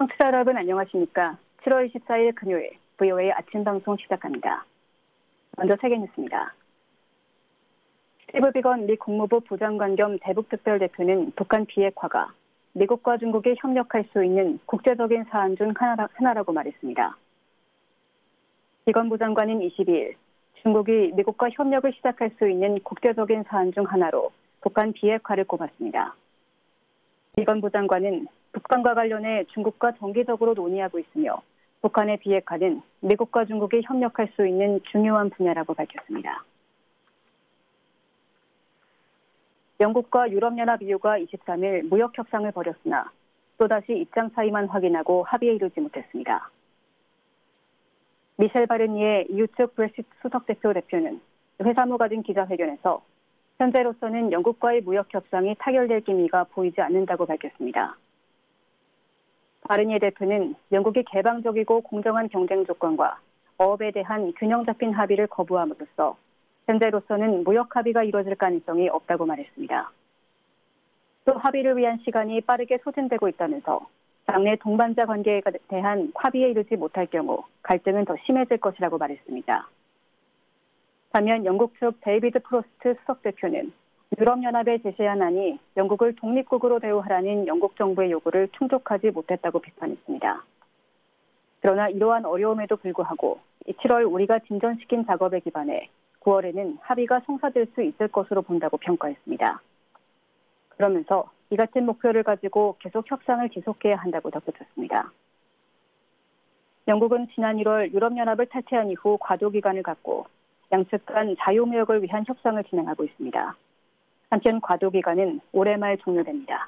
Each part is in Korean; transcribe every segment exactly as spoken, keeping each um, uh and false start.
청취자 여러분 안녕하십니까? 칠월 이십사일 금요일 브이오에이 아침 방송 시작합니다. 먼저 세계 뉴스입니다. 스티브 비건 미 국무부 부장관 겸 대북특별대표는 북한 비핵화가 미국과 중국이 협력할 수 있는 국제적인 사안 중 하나라, 하나라고 말했습니다. 비건 부장관은 이십이일 중국이 미국과 협력을 시작할 수 있는 국제적인 사안 중 하나로 북한 비핵화를 꼽았습니다. 비건 부장관은 북한과 관련해 중국과 정기적으로 논의하고 있으며 북한의 비핵화는 미국과 중국이 협력할 수 있는 중요한 분야라고 밝혔습니다. 영국과 유럽연합이유가 이십삼일 무역 협상을 벌였으나 또다시 입장 차이만 확인하고 합의에 이르지 못했습니다. 미셸 바르니에 이유 측 브렉시트 수석대표 대표는 회사모 가진 기자회견에서 현재로서는 영국과의 무역 협상이 타결될 기미가 보이지 않는다고 밝혔습니다. 바르니에 대표는 영국이 개방적이고 공정한 경쟁 조건과 어업에 대한 균형 잡힌 합의를 거부함으로써 현재로서는 무역 합의가 이루어질 가능성이 없다고 말했습니다. 또 합의를 위한 시간이 빠르게 소진되고 있다면서 당내 동반자 관계에 대한 합의에 이르지 못할 경우 갈등은 더 심해질 것이라고 말했습니다. 반면 영국 측 데이비드 프로스트 수석대표는 유럽연합에 제시한 안이 영국을 독립국으로 대우하라는 영국 정부의 요구를 충족하지 못했다고 비판했습니다. 그러나 이러한 어려움에도 불구하고 칠월 우리가 진전시킨 작업에 기반해 구월에는 합의가 성사될 수 있을 것으로 본다고 평가했습니다. 그러면서 이 같은 목표를 가지고 계속 협상을 지속해야 한다고 덧붙였습니다. 영국은 지난 일월 유럽연합을 탈퇴한 이후 과도기간을 갖고 양측 간 자유무역을 위한 협상을 진행하고 있습니다. 한편 과도기간은 올해 말 종료됩니다.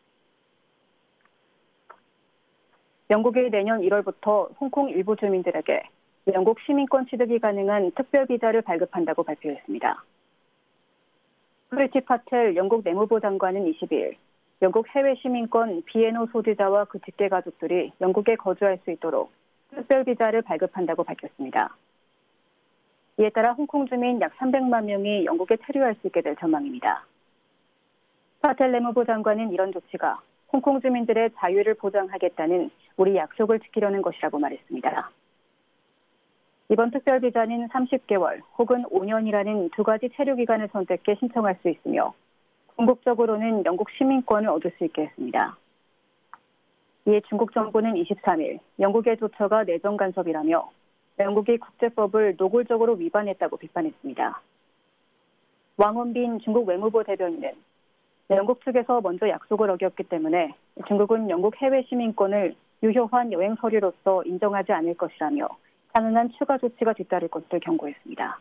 영국이 내년 일월부터 홍콩 일부 주민들에게 영국 시민권 취득이 가능한 특별 비자를 발급한다고 발표했습니다. 프리티 파텔 영국 내무부 장관은 이십이일 영국 해외 시민권 비엔오 소지자와 그 직계 가족들이 영국에 거주할 수 있도록 특별 비자를 발급한다고 밝혔습니다. 이에 따라 홍콩 주민 약 삼백만 명이 영국에 체류할 수 있게 될 전망입니다. 파텔 내무부 장관은 이런 조치가 홍콩 주민들의 자유를 보장하겠다는 우리 약속을 지키려는 것이라고 말했습니다. 이번 특별 비자는 삼십 개월 혹은 오 년이라는 두 가지 체류 기간을 선택해 신청할 수 있으며 궁극적으로는 영국 시민권을 얻을 수 있게 했습니다. 이에 중국 정부는 이십삼일 영국의 조처가 내정 간섭이라며 영국이 국제법을 노골적으로 위반했다고 비판했습니다. 왕원빈 중국 외무부 대변인은 영국 측에서 먼저 약속을 어겼기 때문에 중국은 영국 해외 시민권을 유효한 여행 서류로서 인정하지 않을 것이라며 가능한 추가 조치가 뒤따를 것을 경고했습니다.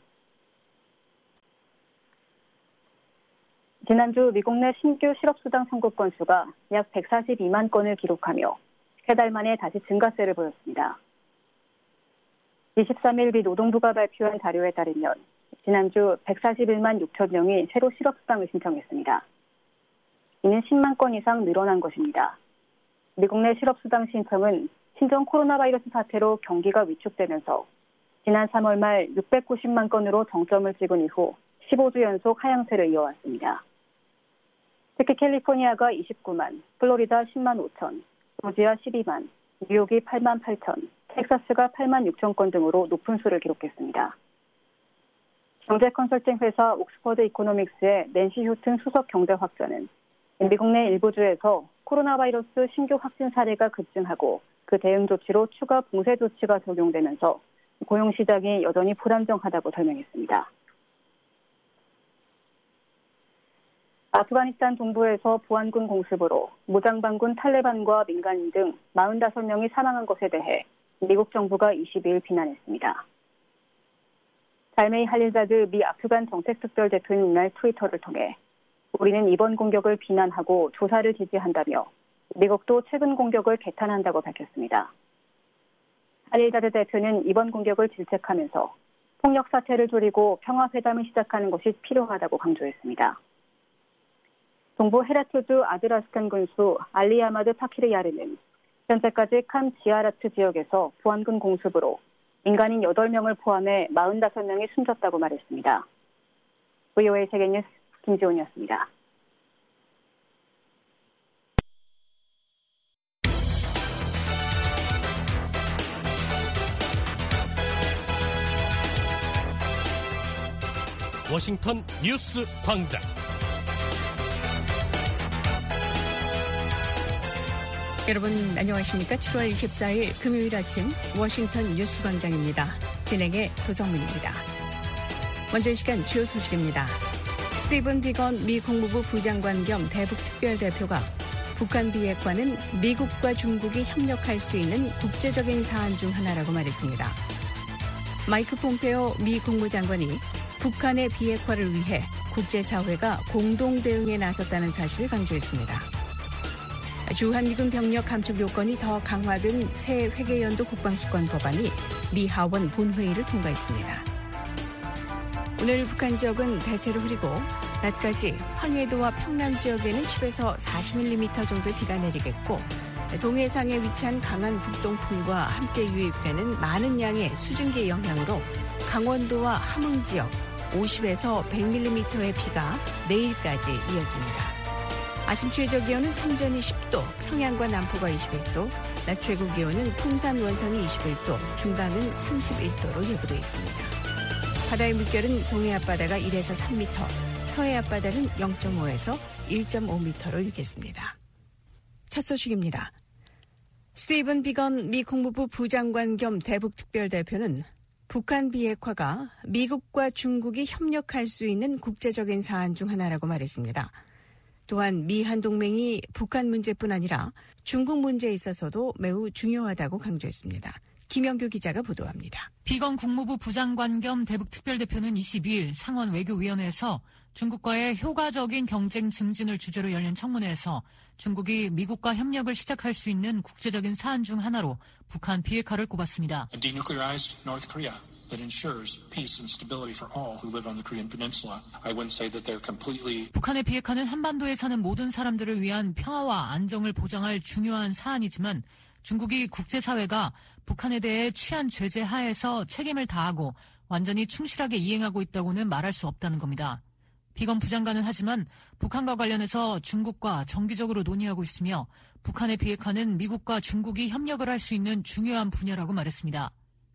지난주 미국 내 신규 실업수당 청구 건수가 약 백사십이만 건을 기록하며 세 달 만에 다시 증가세를 보였습니다. 이십삼일 미 노동부가 발표한 자료에 따르면 지난주 백사십일만 육천 명이 새로 실업수당을 신청했습니다. 이는 십만 건 이상 늘어난 것입니다. 미국 내 실업수당 신청은 신종 코로나 바이러스 사태로 경기가 위축되면서 지난 삼월 말 육백구십만 건으로 정점을 찍은 이후 십오 주 연속 하향세를 이어왔습니다. 특히 캘리포니아가 이십구만, 플로리다 십만 오천, 조지아 십이만, 뉴욕이 팔만 팔천, 텍사스가 팔만 육천 건 등으로 높은 수를 기록했습니다. 경제 컨설팅 회사 옥스퍼드 이코노믹스의 낸시 휴튼 수석 경제학자는 미국 내 일부 주에서 코로나 바이러스 신규 확진 사례가 급증하고 그 대응 조치로 추가 봉쇄 조치가 적용되면서 고용 시장이 여전히 불안정하다고 설명했습니다. 아프가니스탄 동부에서 보안군 공습으로 무장반군 탈레반과 민간인 등 사십오 명이 사망한 것에 대해 미국 정부가 이십이일 비난했습니다. 잘메이 할릴자드 미 아프간 정책특별대표는 이날 트위터를 통해 우리는 이번 공격을 비난하고 조사를 지지한다며 미국도 최근 공격을 개탄한다고 밝혔습니다. 할릴자드 대표는 이번 공격을 질책하면서 폭력 사태를 줄이고 평화회담을 시작하는 것이 필요하다고 강조했습니다. 동부 헤라트주 아드라스탄 군수 알리아마드 파키르야르는 현재까지 칸 지아라트 지역에서 보안군 공습으로 민간인 여덟 명을 포함해 사십오 명이 숨졌다고 말했습니다. 브이오에이 세계뉴스 김지훈이었습니다. 워싱턴 뉴스 광장. 여러분 안녕하십니까? 칠월 이십사일 금요일 아침 워싱턴 뉴스 광장입니다. 진행의 도성문입니다. 먼저 이 시간 주요 소식입니다. 스티븐 비건 미 국무부 부장관 겸 대북 특별대표가 북한 비핵화는 미국과 중국이 협력할 수 있는 국제적인 사안 중 하나라고 말했습니다. 마이크 폼페오 미 국무장관이 북한의 비핵화를 위해 국제사회가 공동 대응에 나섰다는 사실을 강조했습니다. 주한미군 병력 감축 요건이 더 강화된 새 회계연도 국방수권 법안이 미 하원 본회의를 통과했습니다. 오늘 북한 지역은 대체로 흐리고 낮까지 황해도와 평남 지역에는 십에서 사십 밀리미터 정도의 비가 내리겠고 동해상에 위치한 강한 북동풍과 함께 유입되는 많은 양의 수증기의 영향으로 강원도와 함흥 지역 오십에서 백 밀리미터의 비가 내일까지 이어집니다. 아침 최저 기온은 삼전이 십도, 평양과 남포가 이십일도, 낮 최고 기온은 풍산 원산이 이십일도, 중강은 삼십일도로 예보되어 있습니다. 바다의 물결은 동해 앞바다가 일에서 삼 미터, 서해 앞바다는 영점오에서 일점오 미터로 일겠습니다. 첫 소식입니다. 스티븐 비건 미 국무부 부장관 겸 대북 특별대표는 북한 비핵화가 미국과 중국이 협력할 수 있는 국제적인 사안 중 하나라고 말했습니다. 또한 미한 동맹이 북한 문제뿐 아니라 중국 문제에 있어서도 매우 중요하다고 강조했습니다. 김영규 기자가 보도합니다. 비건 국무부 부장관 겸 대북 특별대표는 이십이일 상원 외교위원회에서 중국과의 효과적인 경쟁 증진을 주제로 열린 청문회에서 중국이 미국과 협력을 시작할 수 있는 국제적인 사안 중 하나로 북한 비핵화를 꼽았습니다. A denuclearized North Korea that ensures peace and stability for all who live on the Korean peninsula. I wouldn't say that they're completely. 북한의 비핵화는 한반도에 사는 모든 사람들을 위한 평화와 안정을 보장할 중요한 사안이지만 중국이 국제사회가 북한에 대해 취한 제재 하에서 책임을 다하고 완전히 충실하게 이행하고 있다고는 말할 수 없다는 겁니다. 비건 부장관은 하지만 북한과 관련해서 중국과 정기적으로 논의하고 있으며 북한의 비핵화는 미국과 중국이 협력을 할 수 있는 중요한 분야라고 말했습니다.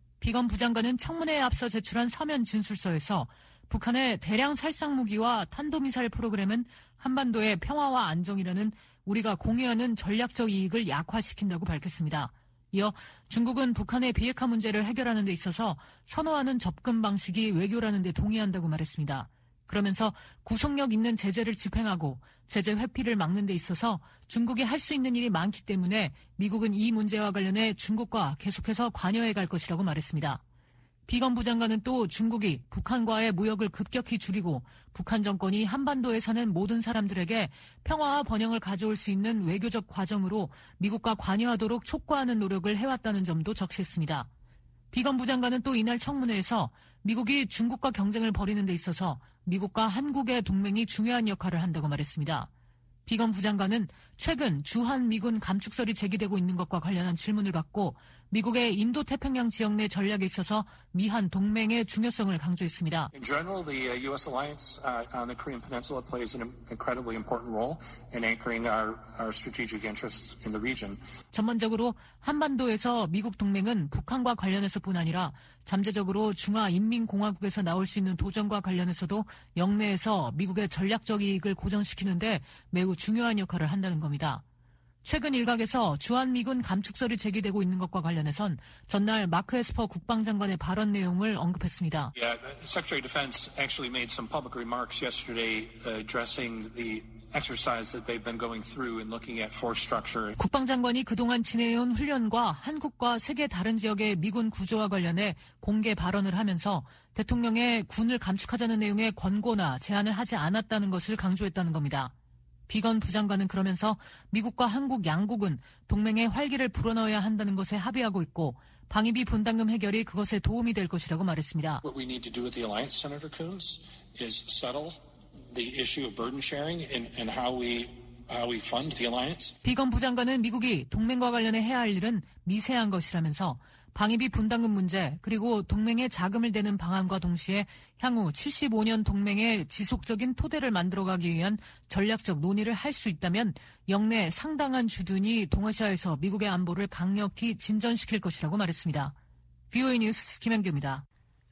비건 부장관은 청문회에 앞서 제출한 서면 진술서에서 북한의 대량 살상 무기와 탄도미사일 프로그램은 한반도의 평화와 안정이라는 우리가 공유하는 전략적 이익을 약화시킨다고 밝혔습니다. 이어 중국은 북한의 비핵화 문제를 해결하는 데 있어서 선호하는 접근 방식이 외교라는 데 동의한다고 말했습니다. 그러면서 구속력 있는 제재를 집행하고 제재 회피를 막는 데 있어서 중국이 할 수 있는 일이 많기 때문에 미국은 이 문제와 관련해 중국과 계속해서 관여해 갈 것이라고 말했습니다. 비건 부장관은 또 중국이 북한과의 무역을 급격히 줄이고 북한 정권이 한반도에 사는 모든 사람들에게 평화와 번영을 가져올 수 있는 외교적 과정으로 미국과 관여하도록 촉구하는 노력을 해왔다는 점도 적시했습니다. 비건 부장관은 또 이날 청문회에서 미국이 중국과 경쟁을 벌이는 데 있어서 미국과 한국의 동맹이 중요한 역할을 한다고 말했습니다. 비건 부장관은 최근 주한미군 감축설이 제기되고 있는 것과 관련한 질문을 받고 미국의 인도태평양 지역 내 전략에 있어서 미한 동맹의 중요성을 강조했습니다. In general, the U S alliance on the Korean Peninsula plays an incredibly important role in anchoring our, our strategic interests in the region. 전반적으로 한반도에서 미국 동맹은 북한과 관련해서뿐 아니라 잠재적으로 중화인민공화국에서 나올 수 있는 도전과 관련해서도 영내에서 미국의 전략적 이익을 고정시키는데 매우 중요한 역할을 한다는 겁니다. 최근 일각에서 주한미군 감축설이 제기되고 있는 것과 관련해선 전날 마크 에스퍼 국방장관의 발언 내용을 언급했습니다. Yeah, Secretary of Defense actually made some public remarks yesterday addressing the exercise that they've been going through and looking at force structure. 국방장관이 그동안 지내온 훈련과 한국과 세계 다른 지역의 미군 구조와 관련해 공개 발언을 하면서 대통령의 군을 감축하자는 내용의 권고나 제안을 하지 않았다는 것을 강조했다는 겁니다. 비건 부장관은 그러면서 미국과 한국 양국은 동맹의 활기를 불어넣어야 한다는 것에 합의하고 있고 방위비 분담금 해결이 그것에 도움이 될 것이라고 말했습니다. What we need to do with the alliance, Senator Coons, is settle the issue of burden sharing and, and how we how we fund the alliance. 비건 부장관은 미국이 동맹과 관련해 해야 할 일은 미세한 것이라면서 방위비 분담금 문제 그리고 동맹에 자금을 대는 방안과 동시에 향후 칠십오 년 동맹의 지속적인 토대를 만들어가기 위한 전략적 논의를 할 수 있다면 영내 상당한 주둔이 동아시아에서 미국의 안보를 강력히 진전시킬 것이라고 말했습니다. 브이오에이 뉴스 김현규입니다.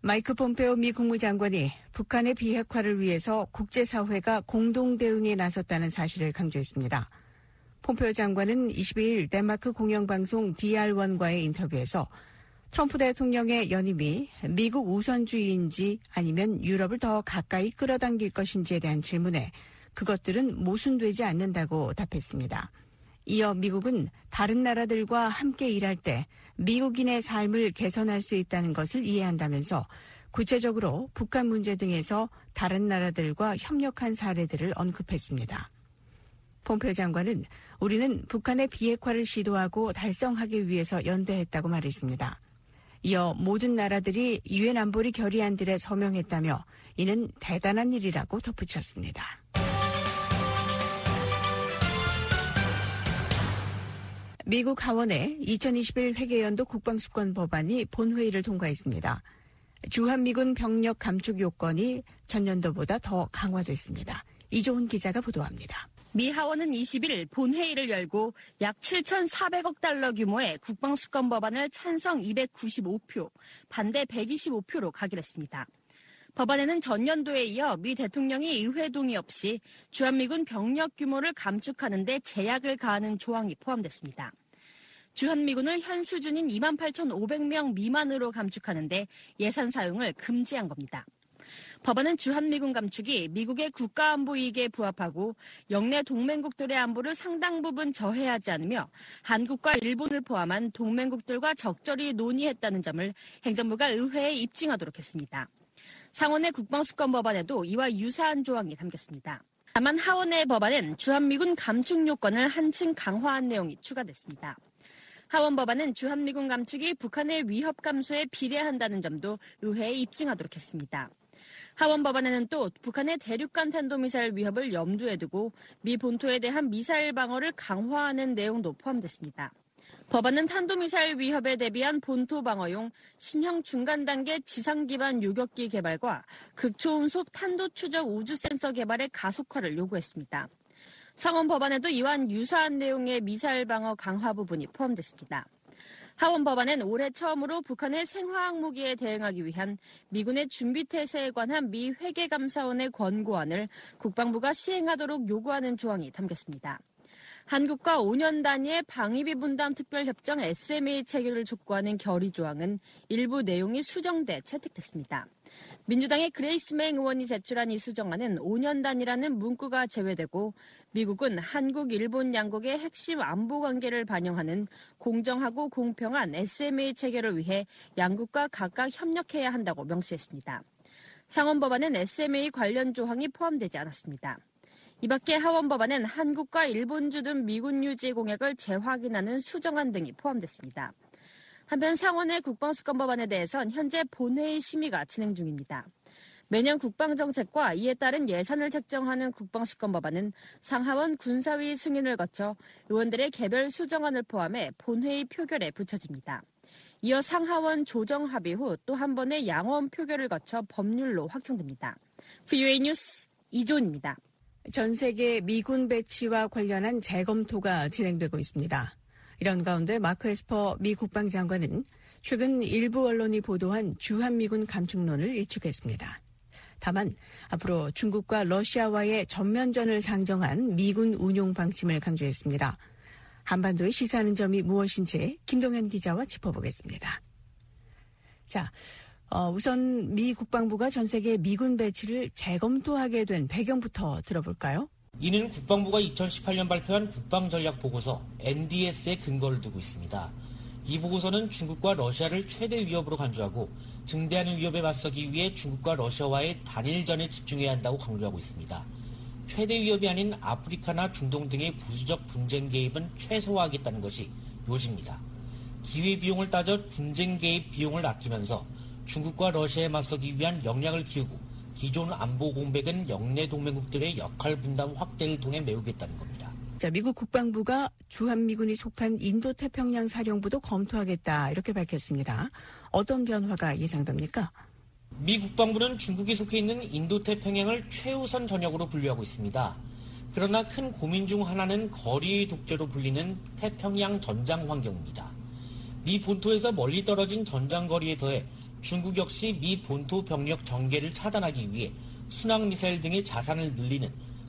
마이크 폼페오 미 국무장관이 북한의 비핵화를 위해서 국제사회가 공동 대응에 나섰다는 사실을 강조했습니다. 폼페오 장관은 이십이일 덴마크 공영방송 디알원과의 인터뷰에서 트럼프 대통령의 연임이 미국 우선주의인지 아니면 유럽을 더 가까이 끌어당길 것인지에 대한 질문에 그것들은 모순되지 않는다고 답했습니다. 이어 미국은 다른 나라들과 함께 일할 때 미국인의 삶을 개선할 수 있다는 것을 이해한다면서 구체적으로 북한 문제 등에서 다른 나라들과 협력한 사례들을 언급했습니다. 폼페오 장관은 우리는 북한의 비핵화를 시도하고 달성하기 위해서 연대했다고 말했습니다. 이어 모든 나라들이 유엔 안보리 결의안들에 서명했다며 이는 대단한 일이라고 덧붙였습니다. 미국 하원의 이천이십일 회계연도 국방수권 법안이 본회의를 통과했습니다. 주한미군 병력 감축 요건이 전년도보다 더 강화됐습니다. 이조은 기자가 보도합니다. 미 하원은 이십일 본회의를 열고 약 칠천사백억 달러 규모의 국방수권 법안을 찬성 이백구십오 표, 반대 백이십오 표로 가결했습니다. 법안에는 전년도에 이어 미 대통령이 의회 동의 없이 주한미군 병력 규모를 감축하는 데 제약을 가하는 조항이 포함됐습니다. 주한미군을 현 수준인 이만 팔천오백 명 미만으로 감축하는 데 예산 사용을 금지한 겁니다. 법안은 주한미군 감축이 미국의 국가안보 이익에 부합하고 영내 동맹국들의 안보를 상당 부분 저해하지 않으며 한국과 일본을 포함한 동맹국들과 적절히 논의했다는 점을 행정부가 의회에 입증하도록 했습니다. 상원의 국방수권 법안에도 이와 유사한 조항이 담겼습니다. 다만 하원의 법안엔 주한미군 감축 요건을 한층 강화한 내용이 추가됐습니다. 하원 법안은 주한미군 감축이 북한의 위협 감소에 비례한다는 점도 의회에 입증하도록 했습니다. 하원 법안에는 또 북한의 대륙간 탄도미사일 위협을 염두에 두고 미 본토에 대한 미사일 방어를 강화하는 내용도 포함됐습니다. 법안은 탄도미사일 위협에 대비한 본토 방어용 신형 중간 단계 지상 기반 요격기 개발과 극초음속 탄도 추적 우주 센서 개발의 가속화를 요구했습니다. 상원 법안에도 이와 유사한 내용의 미사일 방어 강화 부분이 포함됐습니다. 하원 법안엔 올해 처음으로 북한의 생화학 무기에 대응하기 위한 미군의 준비태세에 관한 미 회계감사원의 권고안을 국방부가 시행하도록 요구하는 조항이 담겼습니다. 한국과 오 년 단위의 방위비 분담 특별협정 에스엠에이 체결을 촉구하는 결의 조항은 일부 내용이 수정돼 채택됐습니다. 민주당의 그레이스맹 의원이 제출한 이 수정안은 오 년 단위라는 문구가 제외되고 미국은 한국, 일본 양국의 핵심 안보 관계를 반영하는 공정하고 공평한 에스엠에이 체결을 위해 양국과 각각 협력해야 한다고 명시했습니다. 상원 법안엔 에스엠에이 관련 조항이 포함되지 않았습니다. 이 밖에 하원 법안엔 한국과 일본 주둔 미군 유지 공약을 재확인하는 수정안 등이 포함됐습니다. 한편 상원의 국방수권 법안에 대해선 현재 본회의 심의가 진행 중입니다. 매년 국방정책과 이에 따른 예산을 책정하는 국방수권 법안은 상하원 군사위 승인을 거쳐 의원들의 개별 수정안을 포함해 본회의 표결에 붙여집니다. 이어 상하원 조정 합의 후 또 한 번의 양원 표결을 거쳐 법률로 확정됩니다. 브이오에이 뉴스 이조은입니다. 전 세계 미군 배치와 관련한 재검토가 진행되고 있습니다. 이런 가운데 마크 에스퍼 미 국방장관은 최근 일부 언론이 보도한 주한미군 감축론을 일축했습니다. 다만 앞으로 중국과 러시아와의 전면전을 상정한 미군 운용 방침을 강조했습니다. 한반도에 시사하는 점이 무엇인지 김동현 기자와 짚어보겠습니다. 자, 어, 우선 미 국방부가 전 세계 미군 배치를 재검토하게 된 배경부터 들어볼까요? 이는 국방부가 이천십팔 년 발표한 국방전략보고서 엔디에스에 근거를 두고 있습니다. 이 보고서는 중국과 러시아를 최대 위협으로 간주하고 증대하는 위협에 맞서기 위해 중국과 러시아와의 단일전에 집중해야 한다고 강조하고 있습니다. 최대 위협이 아닌 아프리카나 중동 등의 부수적 분쟁 개입은 최소화하겠다는 것이 요지입니다. 기회비용을 따져 분쟁 개입 비용을 아끼면서 중국과 러시아에 맞서기 위한 역량을 키우고 기존 안보 공백은 영내 동맹국들의 역할 분담 확대를 통해 메우겠다는 겁니다. 자, 미국 국방부가 주한미군이 속한 인도태평양 사령부도 검토하겠다 이렇게 밝혔습니다. 어떤 변화가 예상됩니까? 미 국방부는 중국이 속해 있는 인도태평양을 최우선 전역으로 분류하고 있습니다. 그러나 큰 고민 중 하나는 거리의 독재로 불리는 태평양 전장 환경입니다. 미 본토에서 멀리 떨어진 전장 거리에 더해 중국 역시 미 본토 병력 전개를 차단하기 위해 순항미사일 등의 자산을 늘리는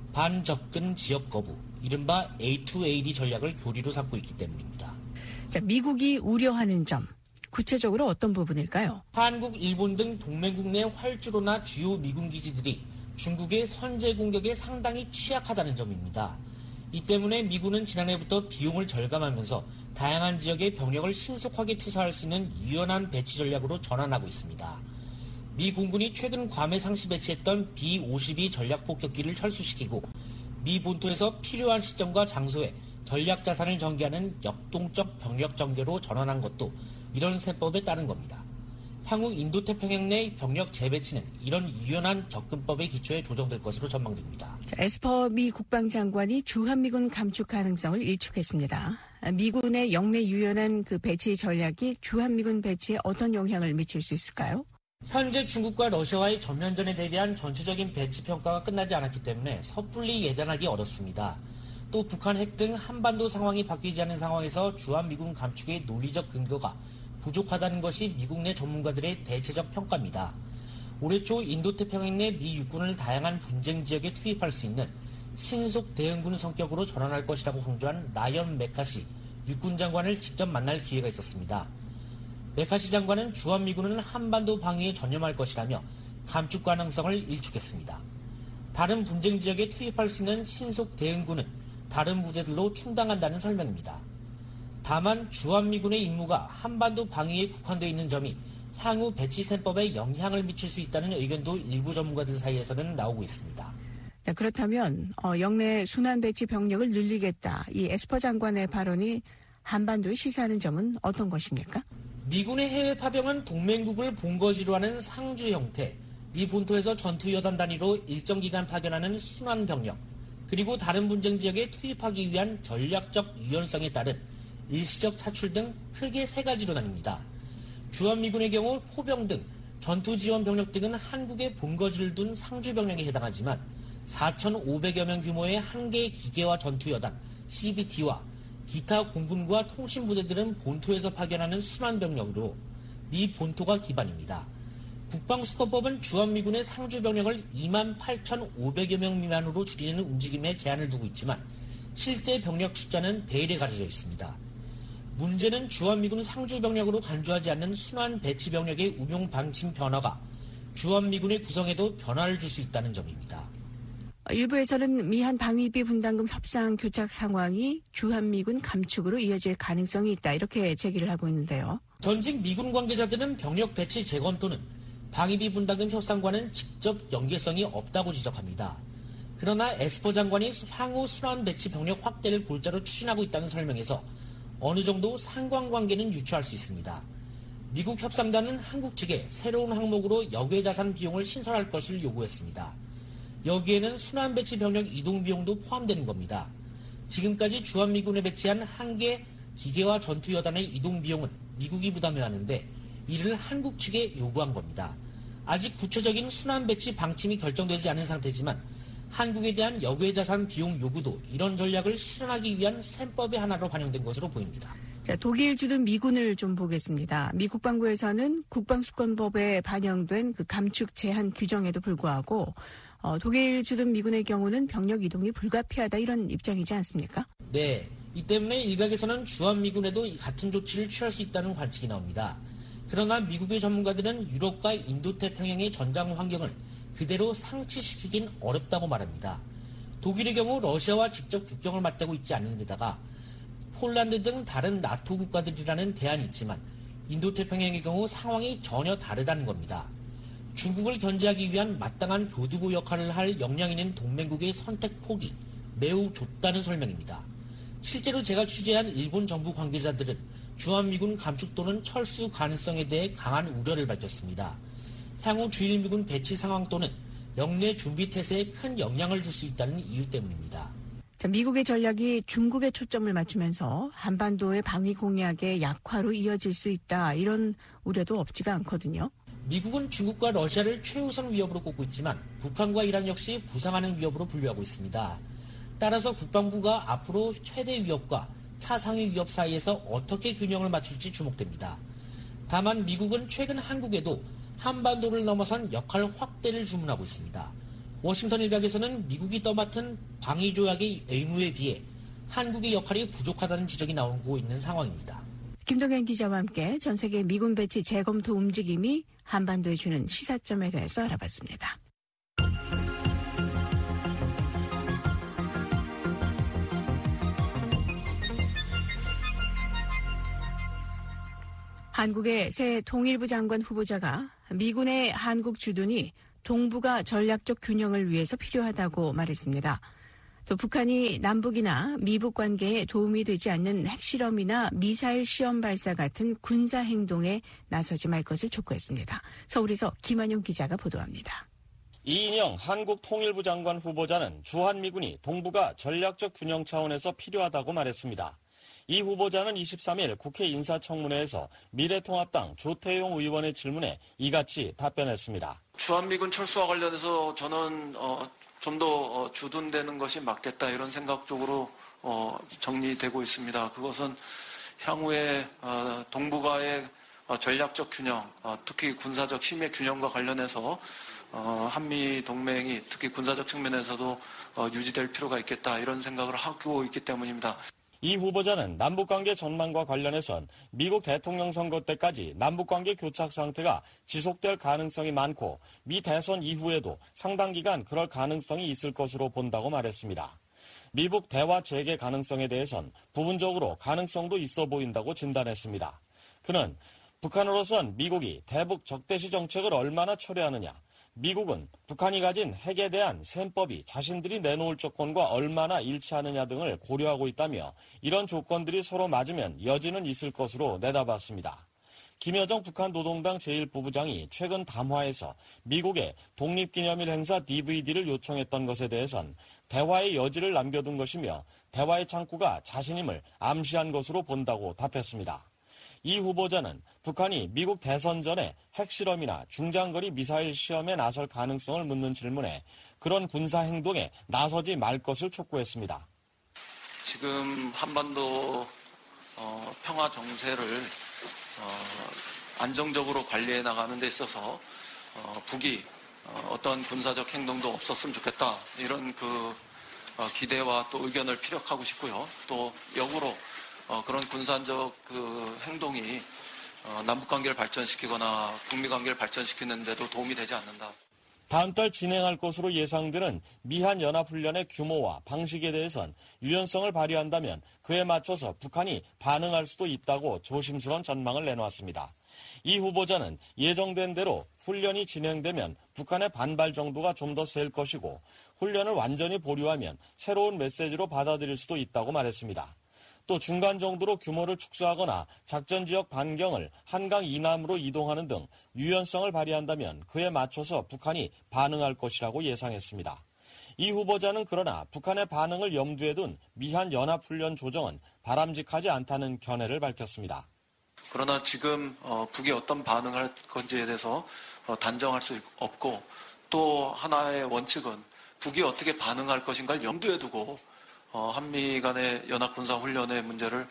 반접근 지역 거부, 이른바 에이 투 에이 디 전략을 교리로 삼고 있기 때문입니다. 자, 미국이 우려하는 점, 구체적으로 어떤 부분일까요? 한국, 일본 등 동맹국 내 활주로나 주요 미군 기지들이 중국의 선제 공격에 상당히 취약하다는 점입니다. 이 때문에 미군은 지난해부터 비용을 절감하면서 다양한 지역의 병력을 신속하게 투사할 수 있는 유연한 배치 전략으로 전환하고 있습니다. 미 공군이 최근 괌에 상시 배치했던 비 오십이 전략폭격기를 철수시키고 미 본토에서 필요한 시점과 장소에 전략 자산을 전개하는 역동적 병력 전개로 전환한 것도 이런 세법에 따른 겁니다. 향후 인도태평양 내 병력 재배치는 이런 유연한 접근법의 기초에 조정될 것으로 전망됩니다. 자, 에스퍼 미 국방장관이 주한미군 감축 가능성을 일축했습니다. 미군의 영내 유연한 그 배치 전략이 주한미군 배치에 어떤 영향을 미칠 수 있을까요? 현재 중국과 러시아와의 전면전에 대비한 전체적인 배치 평가가 끝나지 않았기 때문에 섣불리 예단하기 어렵습니다. 또 북한 핵 등 한반도 상황이 바뀌지 않은 상황에서 주한미군 감축의 논리적 근거가 부족하다는 것이 미국 내 전문가들의 대체적 평가입니다. 올해 초 인도태평양 내 미 육군을 다양한 분쟁 지역에 투입할 수 있는 신속 대응군 성격으로 전환할 것이라고 강조한 라이언 메카시 육군 장관을 직접 만날 기회가 있었습니다. 메카시 장관은 주한미군은 한반도 방위에 전념할 것이라며 감축 가능성을 일축했습니다. 다른 분쟁 지역에 투입할 수 있는 신속 대응군은 다른 부대들로 충당한다는 설명입니다. 다만 주한미군의 임무가 한반도 방위에 국한되어 있는 점이 향후 배치셈법에 영향을 미칠 수 있다는 의견도 일부 전문가들 사이에서는 나오고 있습니다. 네, 그렇다면 어, 영내 순환 배치 병력을 늘리겠다. 이 에스퍼 장관의 발언이 한반도에 시사하는 점은 어떤 것입니까? 미군의 해외 파병은 동맹국을 본거지로 하는 상주 형태, 미 본토에서 전투 여단 단위로 일정 기간 파견하는 순환 병력, 그리고 다른 분쟁 지역에 투입하기 위한 전략적 유연성에 따른 일시적 차출 등 크게 세 가지로 나뉩니다. 주한미군의 경우 포병 등 전투 지원 병력 등은 한국에 본거지를 둔 상주 병력에 해당하지만 사천오백여 명 규모의 한 개의 기계화 전투 여단 씨 비 티와 기타 공군과 통신부대들은 본토에서 파견하는 순환 병력으로 미 본토가 기반입니다. 국방수권법은 주한미군의 상주 병력을 이만 팔천오백여 명 미만으로 줄이는 움직임에 제한을 두고 있지만 실제 병력 숫자는 배일에 가려져 있습니다. 문제는 주한미군 상주 병력으로 간주하지 않는 순환 배치 병력의 운용 방침 변화가 주한미군의 구성에도 변화를 줄 수 있다는 점입니다. 일부에서는 미한 방위비 분담금 협상 교착 상황이 주한미군 감축으로 이어질 가능성이 있다. 이렇게 제기를 하고 있는데요. 전직 미군 관계자들은 병력 배치 재검토는 방위비 분담금 협상과는 직접 연계성이 없다고 지적합니다. 그러나 에스퍼 장관이 향후 순환 배치 병력 확대를 골자로 추진하고 있다는 설명에서 어느 정도 상관관계는 유추할 수 있습니다. 미국 협상단은 한국 측에 새로운 항목으로 역외자산 비용을 신설할 것을 요구했습니다. 여기에는 순환 배치 병력 이동 비용도 포함되는 겁니다. 지금까지 주한미군에 배치한 한 개 기계화 전투 여단의 이동 비용은 미국이 부담해야 하는데 이를 한국 측에 요구한 겁니다. 아직 구체적인 순환 배치 방침이 결정되지 않은 상태지만 한국에 대한 역외자산 비용 요구도 이런 전략을 실현하기 위한 셈법의 하나로 반영된 것으로 보입니다. 자, 독일 주둔 미군을 좀 보겠습니다. 미 국방부에서는 국방수권법에 반영된 그 감축 제한 규정에도 불구하고 어, 독일 주둔 미군의 경우는 병력 이동이 불가피하다 이런 입장이지 않습니까? 네. 이 때문에 일각에서는 주한미군에도 같은 조치를 취할 수 있다는 관측이 나옵니다. 그러나 미국의 전문가들은 유럽과 인도태평양의 전장 환경을 그대로 상치시키긴 어렵다고 말합니다. 독일의 경우 러시아와 직접 국경을 맞대고 있지 않는 데다가 폴란드 등 다른 나토 국가들이라는 대안이 있지만 인도태평양의 경우 상황이 전혀 다르다는 겁니다. 중국을 견제하기 위한 마땅한 교두보 역할을 할 역량 있는 동맹국의 선택 폭이 매우 좁다는 설명입니다. 실제로 제가 취재한 일본 정부 관계자들은 주한미군 감축 또는 철수 가능성에 대해 강한 우려를 밝혔습니다. 향후 주일미군 배치 상황 또는 영내 준비 태세에 큰 영향을 줄 수 있다는 이유 때문입니다. 자, 미국의 전략이 중국에 초점을 맞추면서 한반도의 방위 공약의 약화로 이어질 수 있다. 이런 우려도 없지가 않거든요. 미국은 중국과 러시아를 최우선 위협으로 꼽고 있지만 북한과 이란 역시 부상하는 위협으로 분류하고 있습니다. 따라서 국방부가 앞으로 최대 위협과 차상위 위협 사이에서 어떻게 균형을 맞출지 주목됩니다. 다만 미국은 최근 한국에도 한반도를 넘어선 역할 확대를 주문하고 있습니다. 워싱턴 일각에서는 미국이 떠맡은 방위조약의 의무에 비해 한국의 역할이 부족하다는 지적이 나오고 있는 상황입니다. 김동현 기자와 함께 전 세계 미군 배치 재검토 움직임이 한반도에 주는 시사점에 대해서 알아봤습니다. 한국의 새 통일부 장관 후보자가 미군의 한국 주둔이 동북아 전략적 균형을 위해서 필요하다고 말했습니다. 또 북한이 남북이나 미북 관계에 도움이 되지 않는 핵실험이나 미사일 시험 발사 같은 군사 행동에 나서지 말 것을 촉구했습니다. 서울에서 김한용 기자가 보도합니다. 이인영 한국 통일부 장관 후보자는 주한미군이 동북아 전략적 균형 차원에서 필요하다고 말했습니다. 이 후보자는 이십삼 일 국회 인사청문회에서 미래통합당 조태용 의원의 질문에 이같이 답변했습니다. 주한미군 철수와 관련해서 저는 어, 좀 더 주둔되는 것이 맞겠다 이런 생각 쪽으로 어, 정리되고 있습니다. 그것은 향후에 어, 동북아의 어, 전략적 균형, 어, 특히 군사적 힘의 균형과 관련해서 어, 한미 동맹이 특히 군사적 측면에서도 어, 유지될 필요가 있겠다 이런 생각을 하고 있기 때문입니다. 이 후보자는 남북관계 전망과 관련해선 미국 대통령 선거 때까지 남북관계 교착 상태가 지속될 가능성이 많고 미 대선 이후에도 상당 기간 그럴 가능성이 있을 것으로 본다고 말했습니다. 미북 대화 재개 가능성에 대해선 부분적으로 가능성도 있어 보인다고 진단했습니다. 그는 북한으로선 미국이 대북 적대시 정책을 얼마나 철회하느냐, 미국은 북한이 가진 핵에 대한 셈법이 자신들이 내놓을 조건과 얼마나 일치하느냐 등을 고려하고 있다며 이런 조건들이 서로 맞으면 여지는 있을 것으로 내다봤습니다. 김여정 북한 노동당 제일 부부장이 최근 담화에서 미국의 독립기념일 행사 디브이디를 요청했던 것에 대해선 대화의 여지를 남겨둔 것이며 대화의 창구가 자신임을 암시한 것으로 본다고 답했습니다. 이 후보자는 북한이 미국 대선 전에 핵실험이나 중장거리 미사일 시험에 나설 가능성을 묻는 질문에 그런 군사 행동에 나서지 말 것을 촉구했습니다. 지금 한반도 어, 평화 정세를 어, 안정적으로 관리해 나가는 데 있어서 어, 북이 어, 어떤 군사적 행동도 없었으면 좋겠다 이런 그 어, 기대와 또 의견을 피력하고 싶고요. 또 역으로 어, 그런 군사적 그 행동이 어, 남북관계를 발전시키거나 북미관계를 발전시키는 데도 도움이 되지 않는다. 다음 달 진행할 것으로 예상되는 미한 연합훈련의 규모와 방식에 대해선 유연성을 발휘한다면 그에 맞춰서 북한이 반응할 수도 있다고 조심스러운 전망을 내놓았습니다. 이 후보자는 예정된 대로 훈련이 진행되면 북한의 반발 정도가 좀 더 셀 것이고 훈련을 완전히 보류하면 새로운 메시지로 받아들일 수도 있다고 말했습니다. 또 중간 정도로 규모를 축소하거나 작전 지역 반경을 한강 이남으로 이동하는 등 유연성을 발휘한다면 그에 맞춰서 북한이 반응할 것이라고 예상했습니다. 이 후보자는 그러나 북한의 반응을 염두에 둔 미한 연합훈련 조정은 바람직하지 않다는 견해를 밝혔습니다. 그러나 지금 어, 북이 어떤 반응을 할 건지에 대해서 어, 단정할 수 없고 또 하나의 원칙은 북이 어떻게 반응할 것인가를 염두에 두고 어, 한미 간의 연합군사훈련의 문제를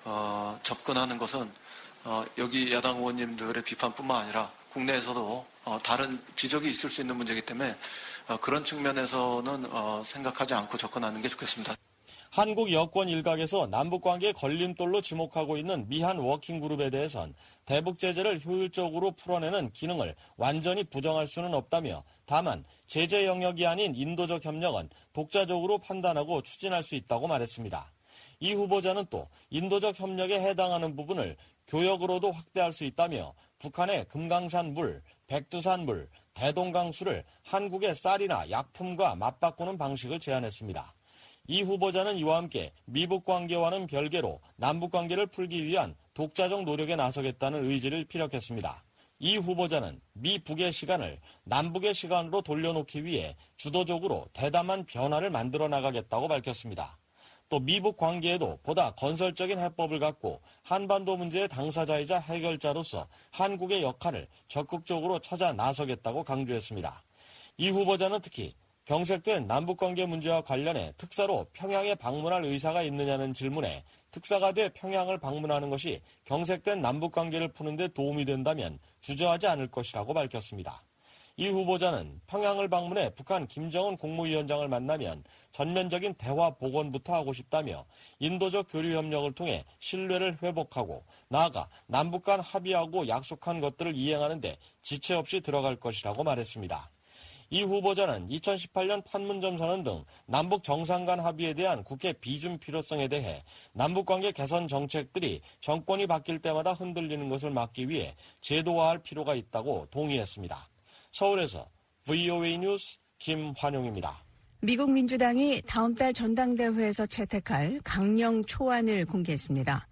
어, 접근하는 것은 어, 여기 야당 의원님들의 비판뿐만 아니라 국내에서도 어, 다른 지적이 있을 수 있는 문제이기 때문에 어, 그런 측면에서는 어, 생각하지 않고 접근하는 게 좋겠습니다. 한국 여권 일각에서 남북관계의 걸림돌로 지목하고 있는 미한 워킹그룹에 대해선 대북 제재를 효율적으로 풀어내는 기능을 완전히 부정할 수는 없다며 다만 제재 영역이 아닌 인도적 협력은 독자적으로 판단하고 추진할 수 있다고 말했습니다. 이 후보자는 또 인도적 협력에 해당하는 부분을 교역으로도 확대할 수 있다며 북한의 금강산 물, 백두산 물, 대동강수를 한국의 쌀이나 약품과 맞바꾸는 방식을 제안했습니다. 이 후보자는 이와 함께 미북 관계와는 별개로 남북 관계를 풀기 위한 독자적 노력에 나서겠다는 의지를 피력했습니다. 이 후보자는 미북의 시간을 남북의 시간으로 돌려놓기 위해 주도적으로 대담한 변화를 만들어 나가겠다고 밝혔습니다. 또 미북 관계에도 보다 건설적인 해법을 갖고 한반도 문제의 당사자이자 해결자로서 한국의 역할을 적극적으로 찾아 나서겠다고 강조했습니다. 이 후보자는 특히 경색된 남북관계 문제와 관련해 특사로 평양에 방문할 의사가 있느냐는 질문에 특사가 돼 평양을 방문하는 것이 경색된 남북관계를 푸는 데 도움이 된다면 주저하지 않을 것이라고 밝혔습니다. 이 후보자는 평양을 방문해 북한 김정은 국무위원장을 만나면 전면적인 대화 복원부터 하고 싶다며 인도적 교류 협력을 통해 신뢰를 회복하고 나아가 남북 간 합의하고 약속한 것들을 이행하는 데 지체 없이 들어갈 것이라고 말했습니다. 이 후보자는 이천십팔 년 판문점 선언 등 남북 정상 간 합의에 대한 국회 비준 필요성에 대해 남북관계 개선 정책들이 정권이 바뀔 때마다 흔들리는 것을 막기 위해 제도화할 필요가 있다고 동의했습니다. 서울에서 브이오에이 뉴스 김환용입니다. 미국 민주당이 다음 달 전당대회에서 채택할 강령 초안을 공개했습니다.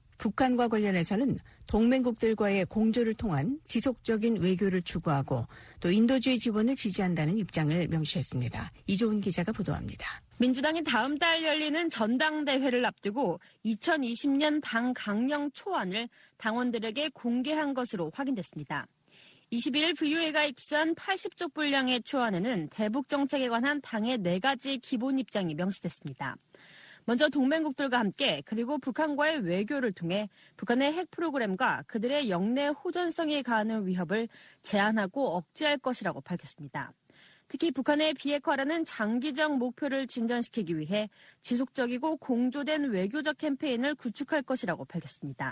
북한과 관련해서는 동맹국들과의 공조를 통한 지속적인 외교를 추구하고 또 인도주의 지원을 지지한다는 입장을 명시했습니다. 이조은 기자가 보도합니다. 민주당이 다음 달 열리는 전당대회를 앞두고 이천이십 년 당 강령 초안을 당원들에게 공개한 것으로 확인됐습니다. 이십일 일 브이오에이가 입수한 팔십 쪽 분량의 초안에는 대북 정책에 관한 당의 네 가지 기본 입장이 명시됐습니다. 먼저 동맹국들과 함께 그리고 북한과의 외교를 통해 북한의 핵 프로그램과 그들의 영내 호전성에 가하는 위협을 제한하고 억제할 것이라고 밝혔습니다. 특히 북한의 비핵화라는 장기적 목표를 진전시키기 위해 지속적이고 공조된 외교적 캠페인을 구축할 것이라고 밝혔습니다.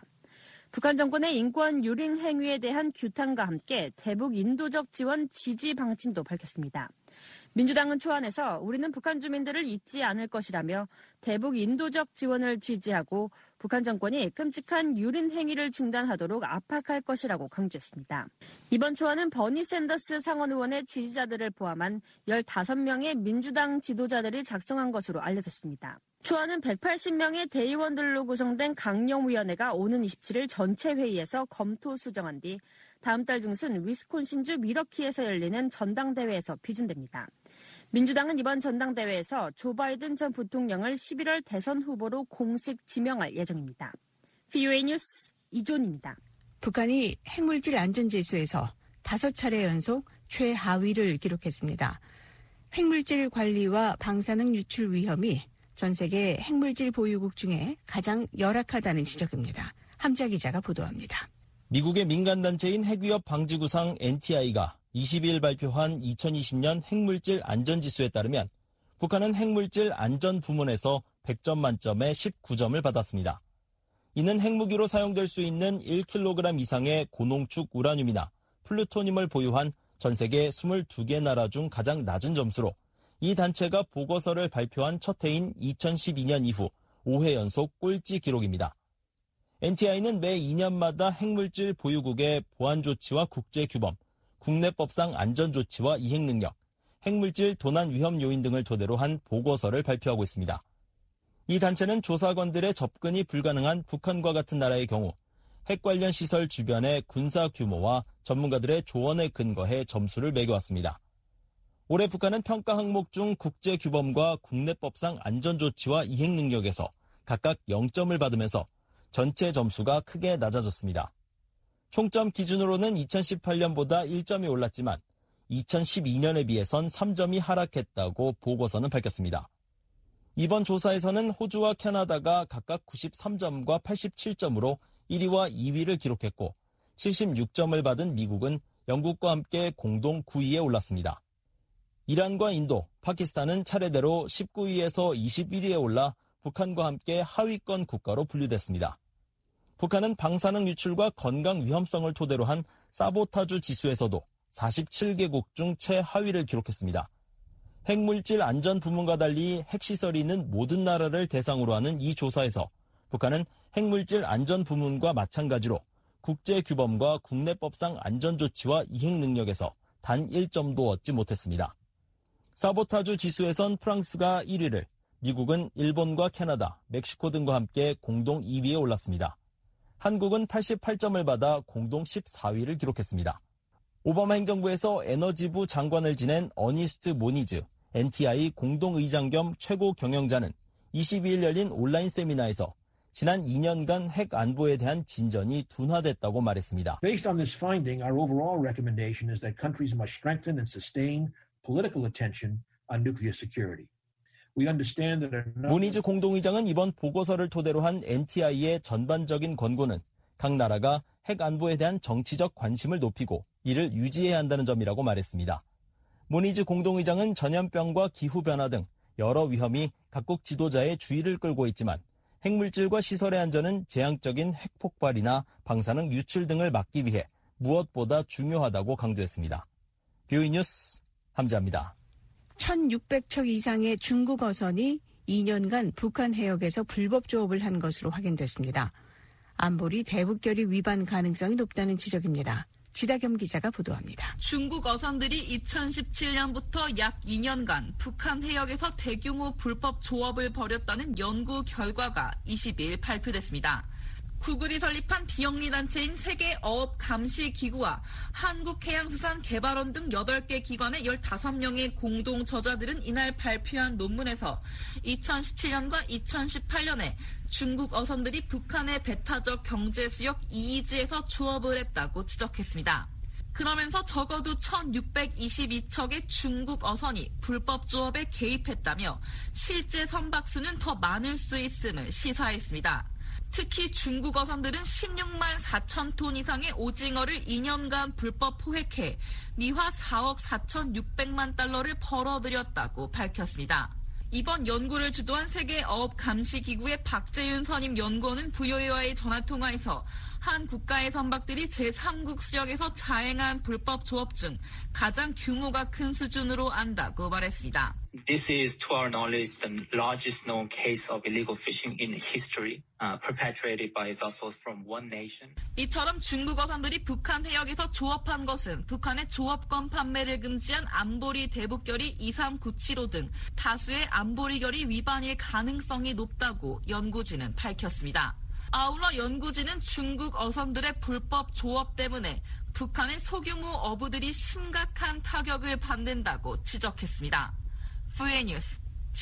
북한 정권의 인권 유린 행위에 대한 규탄과 함께 대북 인도적 지원 지지 방침도 밝혔습니다. 민주당은 초안에서 우리는 북한 주민들을 잊지 않을 것이라며 대북 인도적 지원을 지지하고 북한 정권이 끔찍한 유린 행위를 중단하도록 압박할 것이라고 강조했습니다. 이번 초안은 버니 샌더스 상원 의원의 지지자들을 포함한 열다섯 명의 민주당 지도자들이 작성한 것으로 알려졌습니다. 초안은 백팔십 명의 대의원들로 구성된 강령위원회가 오는 이십칠 일 전체 회의에서 검토 수정한 뒤 다음 달 중순 위스콘신주 미러키에서 열리는 전당대회에서 비준됩니다. 민주당은 이번 전당대회에서 조 바이든 전 부통령을 십일 월 대선 후보로 공식 지명할 예정입니다. 브이오에이 뉴스 이존입니다. 북한이 핵물질 안전지수에서 다섯 차례 연속 최하위를 기록했습니다. 핵물질 관리와 방사능 유출 위험이 전 세계 핵물질 보유국 중에 가장 열악하다는 지적입니다. 함자 기자가 보도합니다. 미국의 민간단체인 핵위협 방지구상 엔티아이가 이십이 일 발표한 이천이십 년 핵물질 안전지수에 따르면 북한은 핵물질 안전 부문에서 백 점 만점에 십구 점을 받았습니다. 이는 핵무기로 사용될 수 있는 일 킬로그램 이상의 고농축 우라늄이나 플루토늄을 보유한 전 세계 이십이 개 나라 중 가장 낮은 점수로 이 단체가 보고서를 발표한 첫 해인 이천십이 년 이후 오 회 연속 꼴찌 기록입니다. 엔티아이는 매 이 년마다 핵물질 보유국의 보안 조치와 국제 규범, 국내법상 안전 조치와 이행 능력, 핵물질 도난 위험 요인 등을 토대로 한 보고서를 발표하고 있습니다. 이 단체는 조사관들의 접근이 불가능한 북한과 같은 나라의 경우 핵 관련 시설 주변의 군사 규모와 전문가들의 조언에 근거해 점수를 매겨왔습니다. 올해 북한은 평가 항목 중 국제 규범과 국내법상 안전 조치와 이행 능력에서 각각 영 점을 받으면서 전체 점수가 크게 낮아졌습니다. 총점 기준으로는 이천십팔 년보다 일 점이 올랐지만 이천십이 년에 비해선 삼 점이 하락했다고 보고서는 밝혔습니다. 이번 조사에서는 호주와 캐나다가 각각 구십삼 점과 팔십칠 점으로 일 위와 이 위를 기록했고 칠십육 점을 받은 미국은 영국과 함께 공동 구 위에 올랐습니다. 이란과 인도, 파키스탄은 차례대로 십구 위에서 이십일 위에 올라 북한과 함께 하위권 국가로 분류됐습니다. 북한은 방사능 유출과 건강 위험성을 토대로 한 사보타주 지수에서도 사십칠 개국 중 최하위를 기록했습니다. 핵물질 안전 부문과 달리 핵시설이 있는 모든 나라를 대상으로 하는 이 조사에서 북한은 핵물질 안전 부문과 마찬가지로 국제 규범과 국내법상 안전 조치와 이행 능력에서 단 일 점도 얻지 못했습니다. 사보타주 지수에선 프랑스가 일 위를, 미국은 일본과 캐나다, 멕시코 등과 함께 공동 이 위에 올랐습니다. 한국은 팔십팔 점을 받아 공동 십사 위를 기록했습니다. 오바마 행정부에서 에너지부 장관을 지낸 어니스트 모니즈, 엔티아이 공동의장 겸 최고 경영자는 이십이 일 열린 온라인 세미나에서 지난 이 년간 핵 안보에 대한 진전이 둔화됐다고 말했습니다. Based on this finding, our overall recommendation is that countries must strengthen and sustain political attention nuclear security. We understand that a 모니즈 공동의장은 이번 보고서를 토대로 한 엔티아이의 전반적인 권고는 각 나라가 핵 안보에 대한 정치적 관심을 높이고 이를 유지해야 한다는 점이라고 말했습니다. 모니즈 공동의장은 전염병과 기후변화 등 여러 위험이 각국 지도자의 주의를 끌고 있지만 핵물질과 시설의 안전은 재앙적인 핵폭발이나 방사능 유출 등을 막기 위해 무엇보다 중요하다고 강조했습니다. 뷰이 뉴스 함자입니다. 천육백 척 이상의 중국 어선이 이 년간 북한 해역에서 불법 조업을 한 것으로 확인됐습니다. 안보리 대북결의 위반 가능성이 높다는 지적입니다. 지다겸 기자가 보도합니다. 중국 어선들이 이천십칠 년부터 약 이 년간 북한 해역에서 대규모 불법 조업을 벌였다는 연구 결과가 이십 일 발표됐습니다. 구글이 설립한 비영리 단체인 세계어업감시기구와 한국해양수산개발원 등 여덟 개 기관의 열다섯 명의 공동 저자들은 이날 발표한 논문에서 이천십칠 년과 이천십팔 년에 중국 어선들이 북한의 배타적 경제수역 이이지에서 조업을 했다고 지적했습니다. 그러면서 적어도 천육백이십이 척의 중국 어선이 불법 조업에 개입했다며 실제 선박수는 더 많을 수 있음을 시사했습니다. 특히 중국 어선들은 십육만 사천 톤 이상의 오징어를 이 년간 불법 포획해 미화 사억 사천육백만 달러를 벌어들였다고 밝혔습니다. 이번 연구를 주도한 세계어업감시기구의 박재윤 선임 연구원은 브이오에이와의 전화통화에서 한 국가의 선박들이 제삼국 수역에서 자행한 불법 조업 중 가장 규모가 큰 수준으로 안다고 말했습니다. This is, to our knowledge, the largest known case of illegal fishing in history, uh, perpetrated by vessels from one nation. 이처럼 중국 어선들이 북한 해역에서 조업한 것은 북한의 조업권 판매를 금지한 안보리 대북결의 이삼구칠오 등 다수의 안보리 결의 위반일 가능성이 높다고 연구진은 밝혔습니다. 아울러 연구진은 중국 어선들의 불법 조업 때문에 북한의 소규모 어부들이 심각한 타격을 받는다고 지적했습니다. 뷰이 뉴스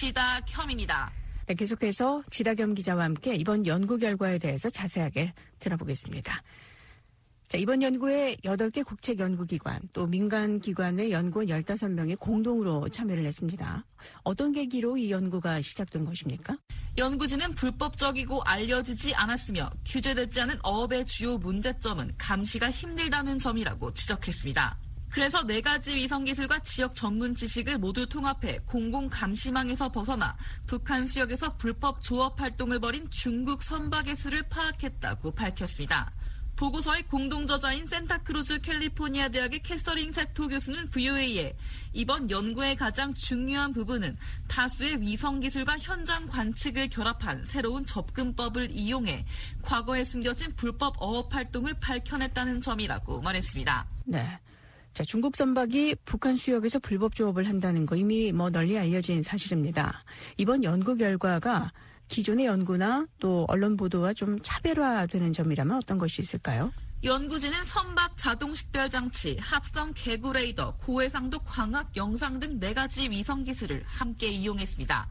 지다겸입니다. 네, 계속해서 지다겸 기자와 함께 이번 연구 결과에 대해서 자세하게 들어보겠습니다. 자, 이번 연구에 여덟 개 국책 연구기관 또 민간기관의 연구원 열다섯 명이 공동으로 참여를 했습니다. 어떤 계기로 이 연구가 시작된 것입니까? 연구진은 불법적이고 알려지지 않았으며 규제되지 않은 어업의 주요 문제점은 감시가 힘들다는 점이라고 지적했습니다. 그래서 네 가지 위성기술과 지역 전문 지식을 모두 통합해 공공감시망에서 벗어나 북한 수역에서 불법 조업 활동을 벌인 중국 선박의 수를 파악했다고 밝혔습니다. 보고서의 공동저자인 센타크루즈 캘리포니아 대학의 캐서린 세토 교수는 브이오에이에 이번 연구의 가장 중요한 부분은 다수의 위성기술과 현장 관측을 결합한 새로운 접근법을 이용해 과거에 숨겨진 불법 어업 활동을 밝혀냈다는 점이라고 말했습니다. 네. 자, 중국 선박이 북한 수역에서 불법 조업을 한다는 거 이미 뭐 널리 알려진 사실입니다. 이번 연구 결과가 기존의 연구나 또 언론 보도와 좀 차별화되는 점이라면 어떤 것이 있을까요? 연구진은 선박 자동 식별 장치, 합성 개구 레이더, 고해상도 광학 영상 등 네 가지 위성 기술을 함께 이용했습니다.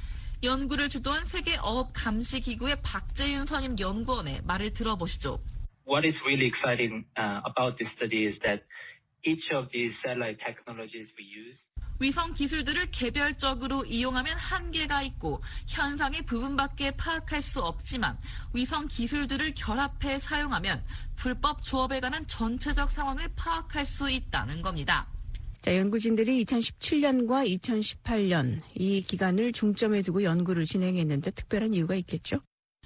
연구를 주도한 세계어업감시기구의 박재윤 선임 연구원의 말을 들어보시죠. What is really exciting uh, about this study is that each of these satellite technologies we use 위성 기술들을 개별적으로 이용하면 한계가 있고 현상의 부분밖에 파악할 수 없지만 위성 기술들을 결합해 사용하면 불법 조업에 관한 전체적 상황을 파악할 수 있다는 겁니다. 자, 연구진들이 이천십칠 년과 이천십팔 년 이 기간을 중점에 두고 연구를 진행했는데 특별한 이유가 있겠죠?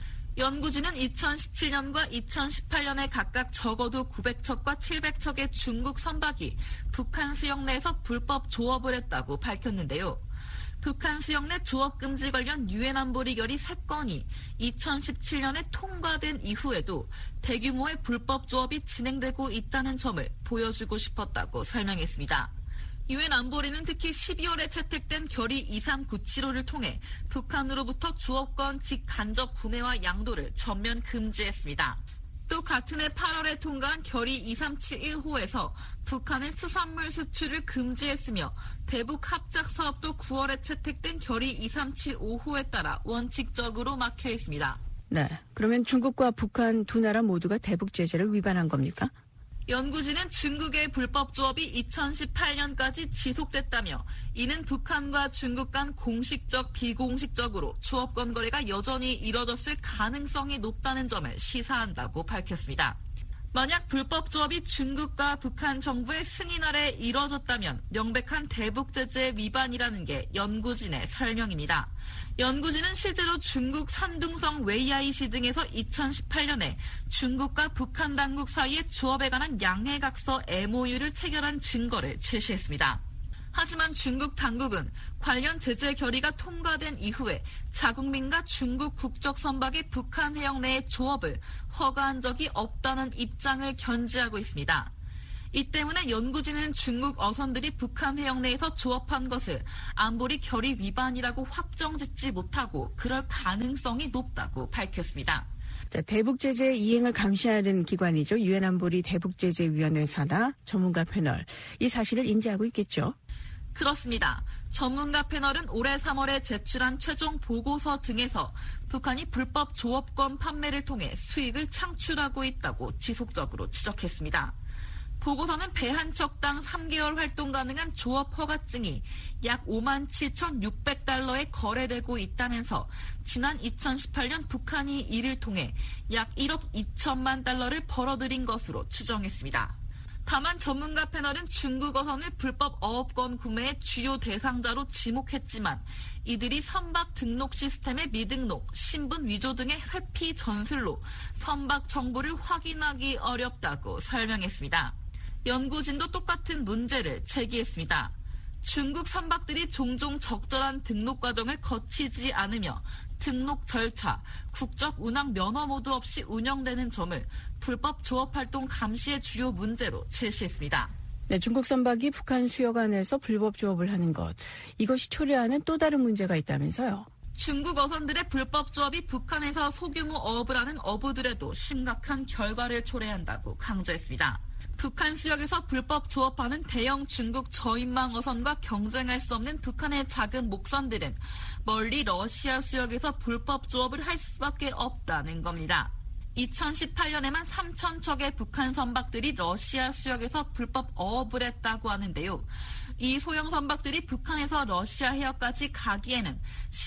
연구진은 이천십칠 년과 이천십팔 년에 각각 적어도 구백 척과 칠백 척의 중국 선박이 북한 수역 내에서 불법 조업을 했다고 밝혔는데요. 북한 수역 내 조업 금지 관련 유엔 안보리 결의 세 건이 이천십칠 년에 통과된 이후에도 대규모의 불법 조업이 진행되고 있다는 점을 보여주고 싶었다고 설명했습니다. 유엔 안보리는 특히 십이월에 채택된 결의 이삼구칠오를 통해 북한으로부터 조업권 직간접 구매와 양도를 전면 금지했습니다. 또 같은 해 팔월에 통과한 결의 이삼칠일호에서 북한의 수산물 수출을 금지했으며 대북 합작 사업도 구월에 채택된 결의 이삼칠오호에 따라 원칙적으로 막혀 있습니다. 네, 그러면 중국과 북한 두 나라 모두가 대북 제재를 위반한 겁니까? 연구진은 중국의 불법 조업이 이천십팔 년까지 지속됐다며 이는 북한과 중국 간 공식적, 비공식적으로 조업권 거래가 여전히 이뤄졌을 가능성이 높다는 점을 시사한다고 밝혔습니다. 만약 불법 조업이 중국과 북한 정부의 승인 아래 이뤄졌다면 명백한 대북 제재 위반이라는 게 연구진의 설명입니다. 연구진은 실제로 중국 산둥성 웨이아이시 등에서 이천십팔 년에 중국과 북한 당국 사이의 조업에 관한 양해각서 엠오유를 체결한 증거를 제시했습니다. 하지만 중국 당국은 관련 제재 결의가 통과된 이후에 자국민과 중국 국적 선박의 북한 해역 내의 조업을 허가한 적이 없다는 입장을 견지하고 있습니다. 이 때문에 연구진은 중국 어선들이 북한 해역 내에서 조업한 것을 안보리 결의 위반이라고 확정짓지 못하고 그럴 가능성이 높다고 밝혔습니다. 자, 대북제재 이행을 감시하는 기관이죠. 유엔 안보리 대북제재위원회 산하 전문가 패널. 이 사실을 인지하고 있겠죠? 그렇습니다. 전문가 패널은 올해 삼월에 제출한 최종 보고서 등에서 북한이 불법 조업권 판매를 통해 수익을 창출하고 있다고 지속적으로 지적했습니다. 보고서는 배 한 척당 삼 개월 활동 가능한 조업 허가증이 약 오만 칠천육백 달러에 거래되고 있다면서 지난 이천십팔 년 북한이 이를 통해 약 일억 이천만 달러를 벌어들인 것으로 추정했습니다. 다만 전문가 패널은 중국 어선을 불법 어업권 구매의 주요 대상자로 지목했지만 이들이 선박 등록 시스템의 미등록, 신분 위조 등의 회피 전술로 선박 정보를 확인하기 어렵다고 설명했습니다. 연구진도 똑같은 문제를 제기했습니다. 중국 선박들이 종종 적절한 등록 과정을 거치지 않으며 등록 절차, 국적 운항 면허 모두 없이 운영되는 점을 불법 조업 활동 감시의 주요 문제로 제시했습니다. 네, 중국 선박이 북한 수역안에서 불법 조업을 하는 것, 이것이 초래하는 또 다른 문제가 있다면서요? 중국 어선들의 불법 조업이 북한에서 소규모 어업을 하는 어부들에도 심각한 결과를 초래한다고 강조했습니다. 북한 수역에서 불법 조업하는 대형 중국 저인망 어선과 경쟁할 수 없는 북한의 작은 목선들은 멀리 러시아 수역에서 불법 조업을 할 수밖에 없다는 겁니다. 이천십팔 년에만 삼천 척의 북한 선박들이 러시아 수역에서 불법 어업을 했다고 하는데요. 이 소형 선박들이 북한에서 러시아 해역까지 가기에는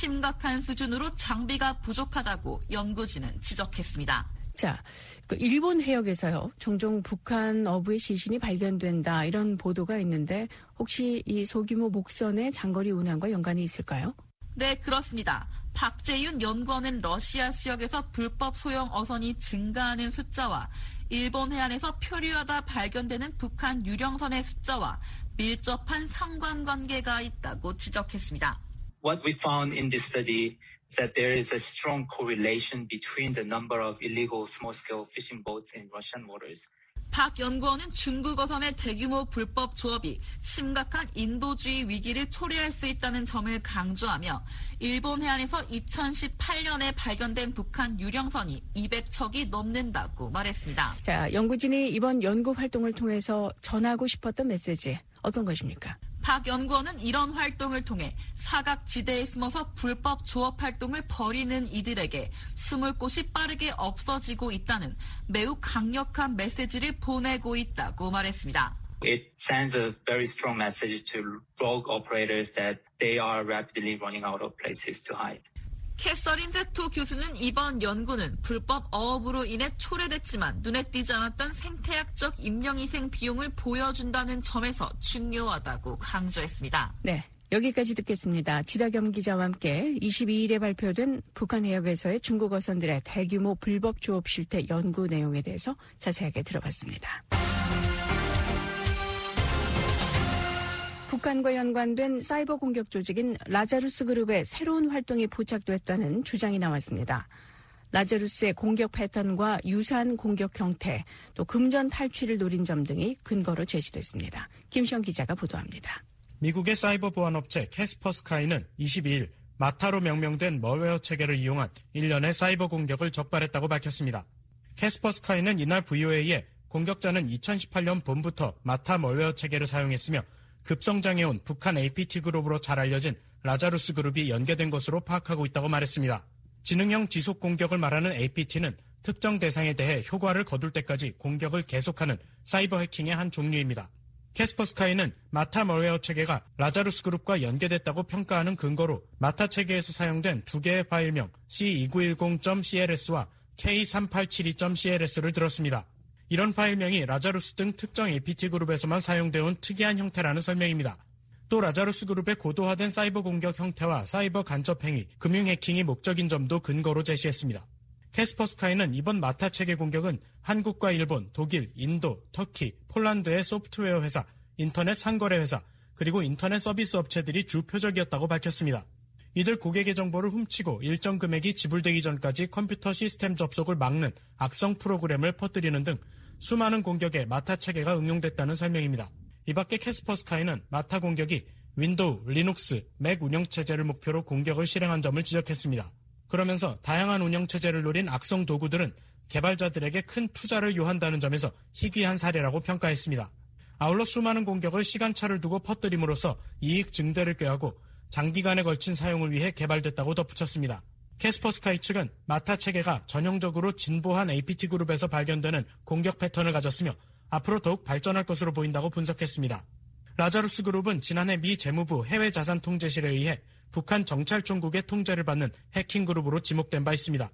심각한 수준으로 장비가 부족하다고 연구진은 지적했습니다. 자, 그 일본 해역에서요, 종종 북한 어부의 시신이 발견된다, 이런 보도가 있는데 혹시 이 소규모 목선의 장거리 운항과 연관이 있을까요? 네, 그렇습니다. 박재윤 연구원은 러시아 수역에서 불법 소형 어선이 증가하는 숫자와 일본 해안에서 표류하다 발견되는 북한 유령선의 숫자와 밀접한 상관관계가 있다고 지적했습니다. What we found in this study is that there is a strong correlation between the number of illegal small-scale fishing boats in Russian waters. 박 연구원은 중국 어선의 대규모 불법 조업이 심각한 인도주의 위기를 초래할 수 있다는 점을 강조하며 일본 해안에서 이천십팔 년에 발견된 북한 유령선이 이백 척이 넘는다고 말했습니다. 자, 연구진이 이번 연구 활동을 통해서 전하고 싶었던 메시지 어떤 것입니까? 박 연구원은 이런 활동을 통해 사각지대에 숨어서 불법 조업 활동을 벌이는 이들에게 숨을 곳이 빠르게 없어지고 있다는 매우 강력한 메시지를 보내고 있다고 말했습니다. It sends a very strong message to rogue operators that they are rapidly running out of places to hide. 캐서린 세토 교수는 이번 연구는 불법 어업으로 인해 초래됐지만 눈에 띄지 않았던 생태학적 인명위생 비용을 보여준다는 점에서 중요하다고 강조했습니다. 네, 여기까지 듣겠습니다. 지다겸 기자와 함께 이십이 일에 발표된 북한 해역에서의 중국 어선들의 대규모 불법 조업 실태 연구 내용에 대해서 자세하게 들어봤습니다. 북한과 연관된 사이버 공격 조직인 라자루스 그룹의 새로운 활동이 포착됐다는 주장이 나왔습니다. 라자루스의 공격 패턴과 유사한 공격 형태, 또 금전 탈취를 노린 점 등이 근거로 제시됐습니다. 김시영 기자가 보도합니다. 미국의 사이버 보안업체 캐스퍼스카이는 이십이 일 마타로 명명된 멀웨어 체계를 이용한 일련의 사이버 공격을 적발했다고 밝혔습니다. 캐스퍼스카이는 이날 브이오에이에 공격자는 이천십팔 년 봄부터 마타 멀웨어 체계를 사용했으며 급성장해온 북한 에이피티 그룹으로 잘 알려진 라자루스 그룹이 연계된 것으로 파악하고 있다고 말했습니다. 지능형 지속 공격을 말하는 에이피티는 특정 대상에 대해 효과를 거둘 때까지 공격을 계속하는 사이버 해킹의 한 종류입니다. 캐스퍼스카이는 마타 멀웨어 체계가 라자루스 그룹과 연계됐다고 평가하는 근거로 마타 체계에서 사용된 두 개의 파일명 씨 이구일공 점 씨엘에스와 케이 삼팔칠이 점 씨엘에스를 들었습니다. 이런 파일명이 라자루스 등 특정 에이피티 그룹에서만 사용되어 온 특이한 형태라는 설명입니다. 또 라자루스 그룹의 고도화된 사이버 공격 형태와 사이버 간첩 행위, 금융 해킹이 목적인 점도 근거로 제시했습니다. 캐스퍼스카이는 이번 마타 체계 공격은 한국과 일본, 독일, 인도, 터키, 폴란드의 소프트웨어 회사, 인터넷 상거래 회사, 그리고 인터넷 서비스 업체들이 주 표적이었다고 밝혔습니다. 이들 고객의 정보를 훔치고 일정 금액이 지불되기 전까지 컴퓨터 시스템 접속을 막는 악성 프로그램을 퍼뜨리는 등 수많은 공격에 마타 체계가 응용됐다는 설명입니다. 이 밖에 캐스퍼스카이는 마타 공격이 윈도우, 리눅스, 맥 운영체제를 목표로 공격을 실행한 점을 지적했습니다. 그러면서 다양한 운영체제를 노린 악성 도구들은 개발자들에게 큰 투자를 요한다는 점에서 희귀한 사례라고 평가했습니다. 아울러 수많은 공격을 시간차를 두고 퍼뜨림으로써 이익 증대를 꾀하고 장기간에 걸친 사용을 위해 개발됐다고 덧붙였습니다. 캐스퍼스카이 측은 마타 체계가 전형적으로 진보한 에이피티 그룹에서 발견되는 공격 패턴을 가졌으며 앞으로 더욱 발전할 것으로 보인다고 분석했습니다. 라자루스 그룹은 지난해 미 재무부 해외자산통제실에 의해 북한 정찰총국의 통제를 받는 해킹 그룹으로 지목된 바 있습니다.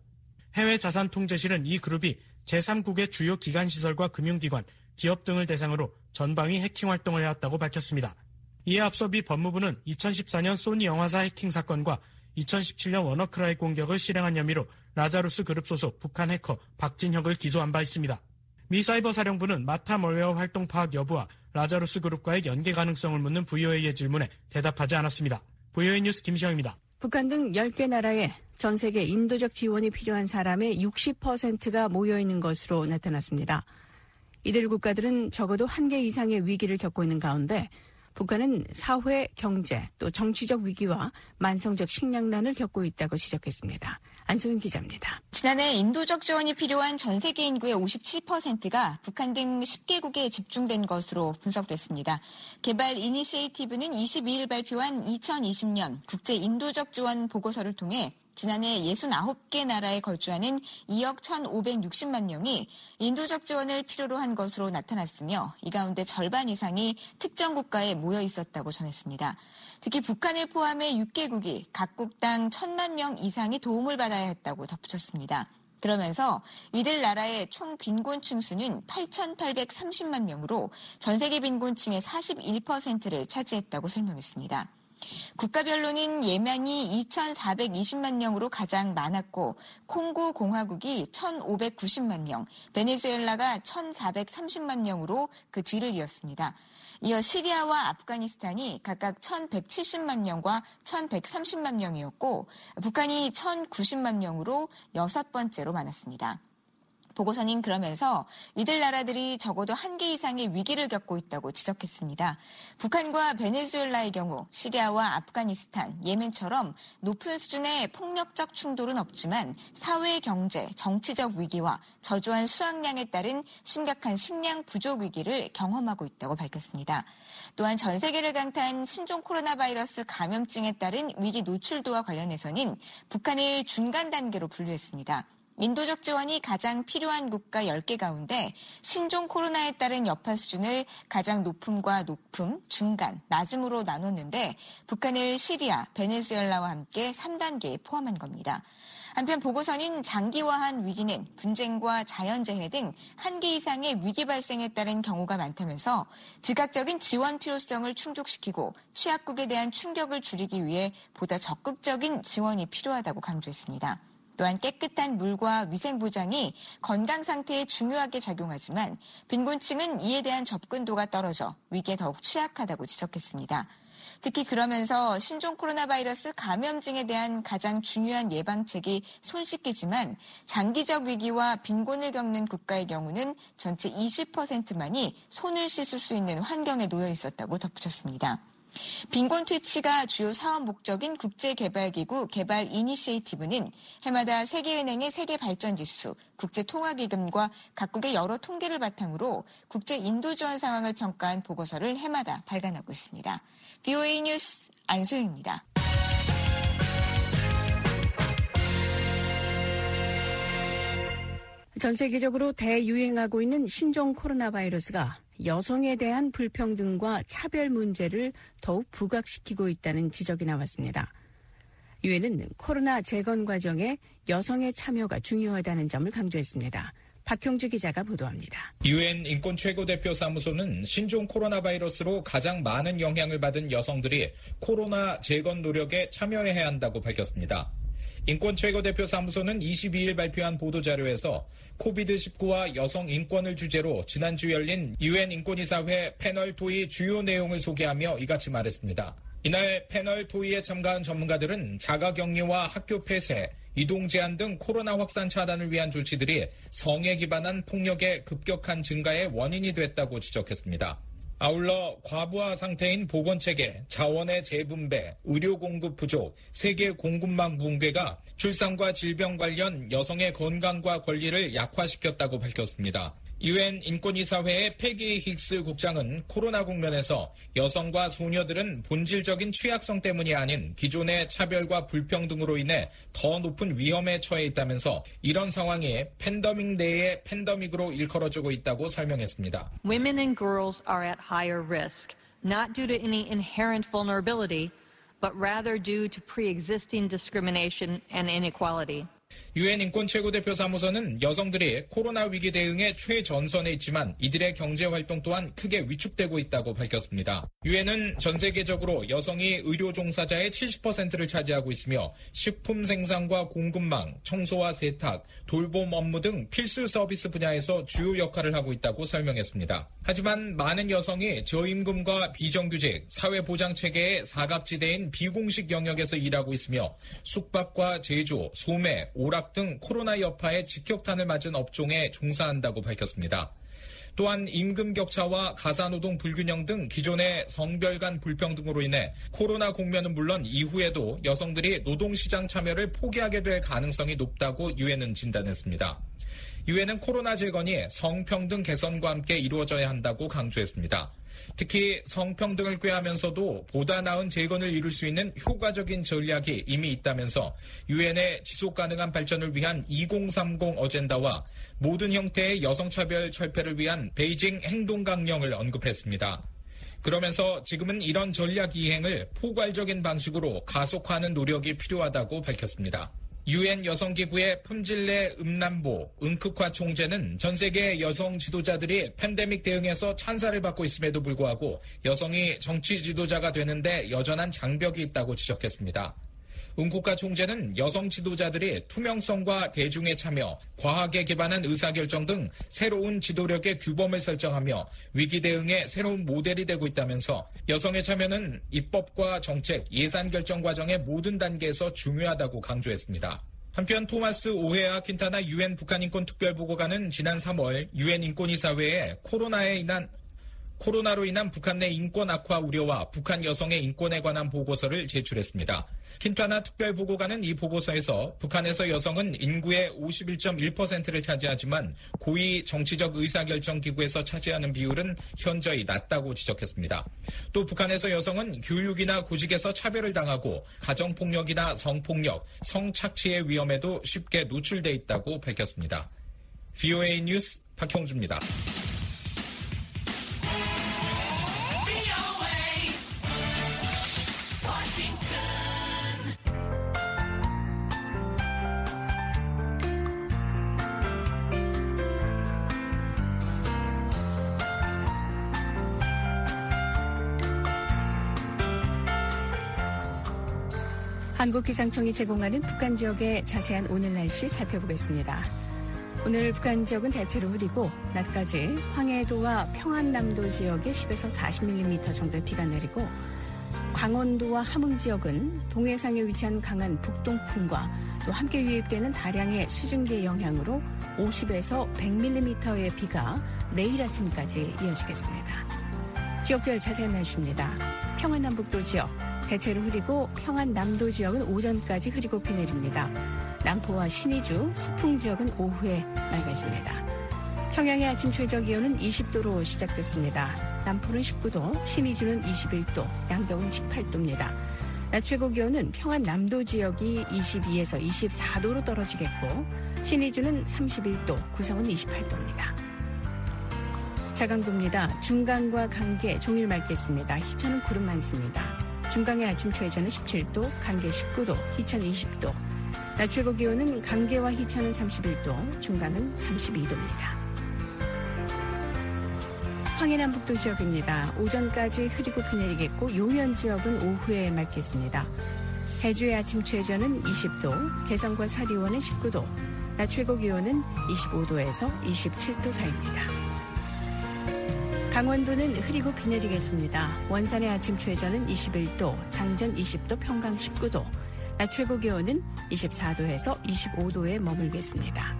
해외자산통제실은 이 그룹이 제삼국의 주요 기관시설과 금융기관, 기업 등을 대상으로 전방위 해킹 활동을 해왔다고 밝혔습니다. 이에 앞서 미 법무부는 이천십사 년 소니 영화사 해킹 사건과 이천십칠 년 워너크라이 공격을 실행한 혐의로 라자루스 그룹 소속 북한 해커 박진혁을 기소한 바 있습니다. 미 사이버사령부는 마타 멀웨어 활동 파악 여부와 라자루스 그룹과의 연계 가능성을 묻는 브이오에이의 질문에 대답하지 않았습니다. 브이오에이 뉴스 김시영입니다. 북한 등 열 개 나라에 전 세계 인도적 지원이 필요한 사람의 육십 퍼센트가 모여있는 것으로 나타났습니다. 이들 국가들은 적어도 한 개 이상의 위기를 겪고 있는 가운데 북한은 사회, 경제, 또 정치적 위기와 만성적 식량난을 겪고 있다고 지적했습니다. 안소연 기자입니다. 지난해 인도적 지원이 필요한 전 세계 인구의 오십칠 퍼센트가 북한 등 십 개국에 집중된 것으로 분석됐습니다. 개발 이니시에이티브는 이십이 일 발표한 이천이십 년 국제 인도적 지원 보고서를 통해 지난해 육십구 개 나라에 거주하는 이억 천오백육십만 명이 인도적 지원을 필요로 한 것으로 나타났으며 이 가운데 절반 이상이 특정 국가에 모여 있었다고 전했습니다. 특히 북한을 포함해 육 개국이 각국당 천만 명 이상의 도움을 받아야 했다고 덧붙였습니다. 그러면서 이들 나라의 총 빈곤층 수는 팔천팔백삼십만 명으로 전 세계 빈곤층의 사십일 퍼센트를 차지했다고 설명했습니다. 국가별로는 예멘이 이천사백이십만 명으로 가장 많았고 콩고 공화국이 천오백구십만 명, 베네수엘라가 천사백삼십만 명으로 그 뒤를 이었습니다. 이어 시리아와 아프가니스탄이 각각 천백칠십만 명과 천백삼십만 명이었고 북한이 천구십만 명으로 여섯 번째로 많았습니다. 보고서는 그러면서 이들 나라들이 적어도 한 개 이상의 위기를 겪고 있다고 지적했습니다. 북한과 베네수엘라의 경우 시리아와 아프가니스탄, 예멘처럼 높은 수준의 폭력적 충돌은 없지만 사회, 경제, 정치적 위기와 저조한 수확량에 따른 심각한 식량 부족 위기를 경험하고 있다고 밝혔습니다. 또한 전 세계를 강타한 신종 코로나 바이러스 감염증에 따른 위기 노출도와 관련해서는 북한을 중간 단계로 분류했습니다. 인도적 지원이 가장 필요한 국가 열 개 가운데 신종 코로나에 따른 여파 수준을 가장 높음과 높음, 중간, 낮음으로 나눴는데 북한을 시리아, 베네수엘라와 함께 삼 단계에 포함한 겁니다. 한편 보고서는 장기화한 위기는 분쟁과 자연재해 등 한 개 이상의 위기 발생에 따른 경우가 많다면서 즉각적인 지원 필요성을 충족시키고 취약국에 대한 충격을 줄이기 위해 보다 적극적인 지원이 필요하다고 강조했습니다. 또한 깨끗한 물과 위생 보장이 건강 상태에 중요하게 작용하지만 빈곤층은 이에 대한 접근도가 떨어져 위기에 더욱 취약하다고 지적했습니다. 특히 그러면서 신종 코로나 바이러스 감염증에 대한 가장 중요한 예방책이 손 씻기지만 장기적 위기와 빈곤을 겪는 국가의 경우는 전체 이십 퍼센트만이 손을 씻을 수 있는 환경에 놓여 있었다고 덧붙였습니다. 빈곤 퇴치가 주요 사업 목적인 국제개발기구 개발 이니시에이티브는 해마다 세계은행의 세계발전지수, 국제통화기금과 각국의 여러 통계를 바탕으로 국제 인도 지원 상황을 평가한 보고서를 해마다 발간하고 있습니다. 브이오에이 뉴스 안소영입니다. 전 세계적으로 대유행하고 있는 신종 코로나 바이러스가 여성에 대한 불평등과 차별 문제를 더욱 부각시키고 있다는 지적이 나왔습니다. 유엔은 코로나 재건 과정에 여성의 참여가 중요하다는 점을 강조했습니다. 박형주 기자가 보도합니다. 유엔 인권 최고대표 사무소는 신종 코로나 바이러스로 가장 많은 영향을 받은 여성들이 코로나 재건 노력에 참여해야 한다고 밝혔습니다. 인권 최고대표 사무소는 이십이일 발표한 보도자료에서 코비드 십구와 여성 인권을 주제로 지난주 열린 유엔 인권이사회 패널 토의 주요 내용을 소개하며 이같이 말했습니다. 이날 패널 토의에 참가한 전문가들은 자가격리와 학교 폐쇄, 이동 제한 등 코로나 확산 차단을 위한 조치들이 성에 기반한 폭력의 급격한 증가의 원인이 됐다고 지적했습니다. 아울러 과부하 상태인 보건체계, 자원의 재분배, 의료 공급 부족, 세계 공급망 붕괴가 출산과 질병 관련 여성의 건강과 권리를 약화시켰다고 밝혔습니다. 유엔 인권이사회의 패기 힉스 국장은 코로나 국면에서 여성과 소녀들은 본질적인 취약성 때문이 아닌 기존의 차별과 불평등으로 인해 더 높은 위험에 처해 있다면서 이런 상황이 팬데믹 내의 팬데믹으로 일컬어지고 있다고 설명했습니다. Women and girls are at higher risk, not due to any inherent vulnerability, but rather due to pre-existing discrimination and inequality. 유엔 인권 최고대표 사무소는 여성들이 코로나 위기 대응의 최전선에 있지만 이들의 경제활동 또한 크게 위축되고 있다고 밝혔습니다. 유엔은 전 세계적으로 여성이 의료 종사자의 칠십 퍼센트를 차지하고 있으며 식품 생산과 공급망, 청소와 세탁, 돌봄 업무 등 필수 서비스 분야에서 주요 역할을 하고 있다고 설명했습니다. 하지만 많은 여성이 저임금과 비정규직, 사회보장체계의 사각지대인 비공식 영역에서 일하고 있으며 숙박과 제조, 소매, 오락 등 코로나 여파에 직격탄을 맞은 업종에 종사한다고 밝혔습니다. 또한 임금 격차와 가사노동 불균형 등 기존의 성별 간 불평등으로 인해 코로나 국면은 물론 이후에도 여성들이 노동시장 참여를 포기하게 될 가능성이 높다고 유엔은 진단했습니다. 유엔은 코로나 재건이 성평등 개선과 함께 이루어져야 한다고 강조했습니다. 특히 성평등을 꾀하면서도 보다 나은 재건을 이룰 수 있는 효과적인 전략이 이미 있다면서 유엔의 지속가능한 발전을 위한 이공삼공 어젠다와 모든 형태의 여성차별 철폐를 위한 베이징 행동강령을 언급했습니다. 그러면서 지금은 이런 전략 이행을 포괄적인 방식으로 가속화하는 노력이 필요하다고 밝혔습니다. 유엔 여성기구의 품질내 음란보 은크화 총재는 전 세계 여성 지도자들이 팬데믹 대응에서 찬사를 받고 있음에도 불구하고 여성이 정치 지도자가 되는데 여전한 장벽이 있다고 지적했습니다. 은쿠카 총재는 여성 지도자들이 투명성과 대중의 참여, 과학에 기반한 의사결정 등 새로운 지도력의 규범을 설정하며 위기 대응의 새로운 모델이 되고 있다면서 여성의 참여는 입법과 정책, 예산 결정 과정의 모든 단계에서 중요하다고 강조했습니다. 한편 토마스 오헤아 킨타나 유엔 북한 인권 특별보고관은 지난 삼월 유엔 인권이사회에 코로나에 인한 코로나로 인한 북한 내 인권 악화 우려와 북한 여성의 인권에 관한 보고서를 제출했습니다. 킨타나 특별보고관은 이 보고서에서 북한에서 여성은 인구의 오십일 점 일 퍼센트를 차지하지만 고위 정치적 의사결정 기구에서 차지하는 비율은 현저히 낮다고 지적했습니다. 또 북한에서 여성은 교육이나 구직에서 차별을 당하고 가정폭력이나 성폭력, 성착취의 위험에도 쉽게 노출돼 있다고 밝혔습니다. 브이오에이 뉴스 박형주입니다. 한국기상청이 제공하는 북한 지역의 자세한 오늘 날씨 살펴보겠습니다. 오늘 북한 지역은 대체로 흐리고 낮까지 황해도와 평안남도 지역에 십에서 사십 밀리미터 정도의 비가 내리고 강원도와 함흥 지역은 동해상에 위치한 강한 북동풍과 또 함께 유입되는 다량의 수증기의 영향으로 오십에서 백 밀리미터의 비가 내일 아침까지 이어지겠습니다. 지역별 자세한 날씨입니다. 평안남북도 지역 대체로 흐리고 평안남도 지역은 오전까지 흐리고 비 내립니다. 남포와 신의주, 수풍 지역은 오후에 맑아집니다. 평양의 아침 최저 기온은 이십 도로 시작됐습니다. 남포는 십구 도, 신의주는 이십일 도, 양덕은 십팔 도입니다. 낮 최고 기온은 평안 남도 지역이 이십이에서 이십사 도로 떨어지겠고 신의주는 삼십일 도, 구성은 이십팔 도입니다. 차강도입니다. 중강과 강계 종일 맑겠습니다. 희천은 구름 많습니다. 중강의 아침 최저는 십칠 도, 강계 십구 도, 희천 이십 도. 낮 최고 기온은 강계와 희천은 삼십일 도, 중강은 삼십이 도입니다. 황해남북도 지역입니다. 오전까지 흐리고 비 내리겠고 요면 지역은 오후에 맑겠습니다. 해주의 아침 최저는 이십 도, 개성과 사리원은 십구 도, 낮 최고 기온은 이십오 도에서 이십칠 도 사이입니다. 강원도는 흐리고 비 내리겠습니다. 원산의 아침 최저는 이십일 도, 장전 이십 도, 평강 십구 도, 낮 최고 기온은 이십사 도에서 이십오 도에 머물겠습니다.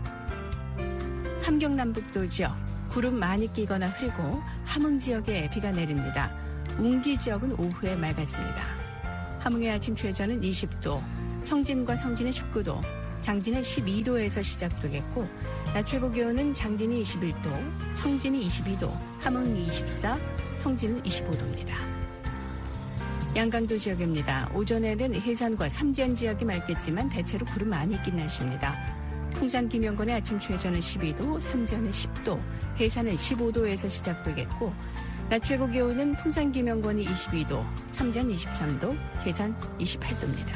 함경남북도 지역, 구름 많이 끼거나 흐리고 함흥 지역에 비가 내립니다. 웅기 지역은 오후에 맑아집니다. 함흥의 아침 최저는 이십 도, 청진과 성진은 십구 도, 장진은 십이 도에서 시작되겠고 낮 최고 기온은 장진이 이십일 도, 청진이 이십이 도, 함흥이 이십사, 성진은 이십오 도입니다. 양강도 지역입니다. 오전에는 해산과 삼지연 지역이 맑겠지만 대체로 구름 많이 낀 날씨입니다. 풍산 김영건의 아침 최저는 십이 도, 삼지연은 십 도, 해산은 십오 도에서 시작되겠고 낮 최고 기온은 풍산 김영건이 이십이 도, 삼지연 이십삼 도, 해산 이십팔 도입니다.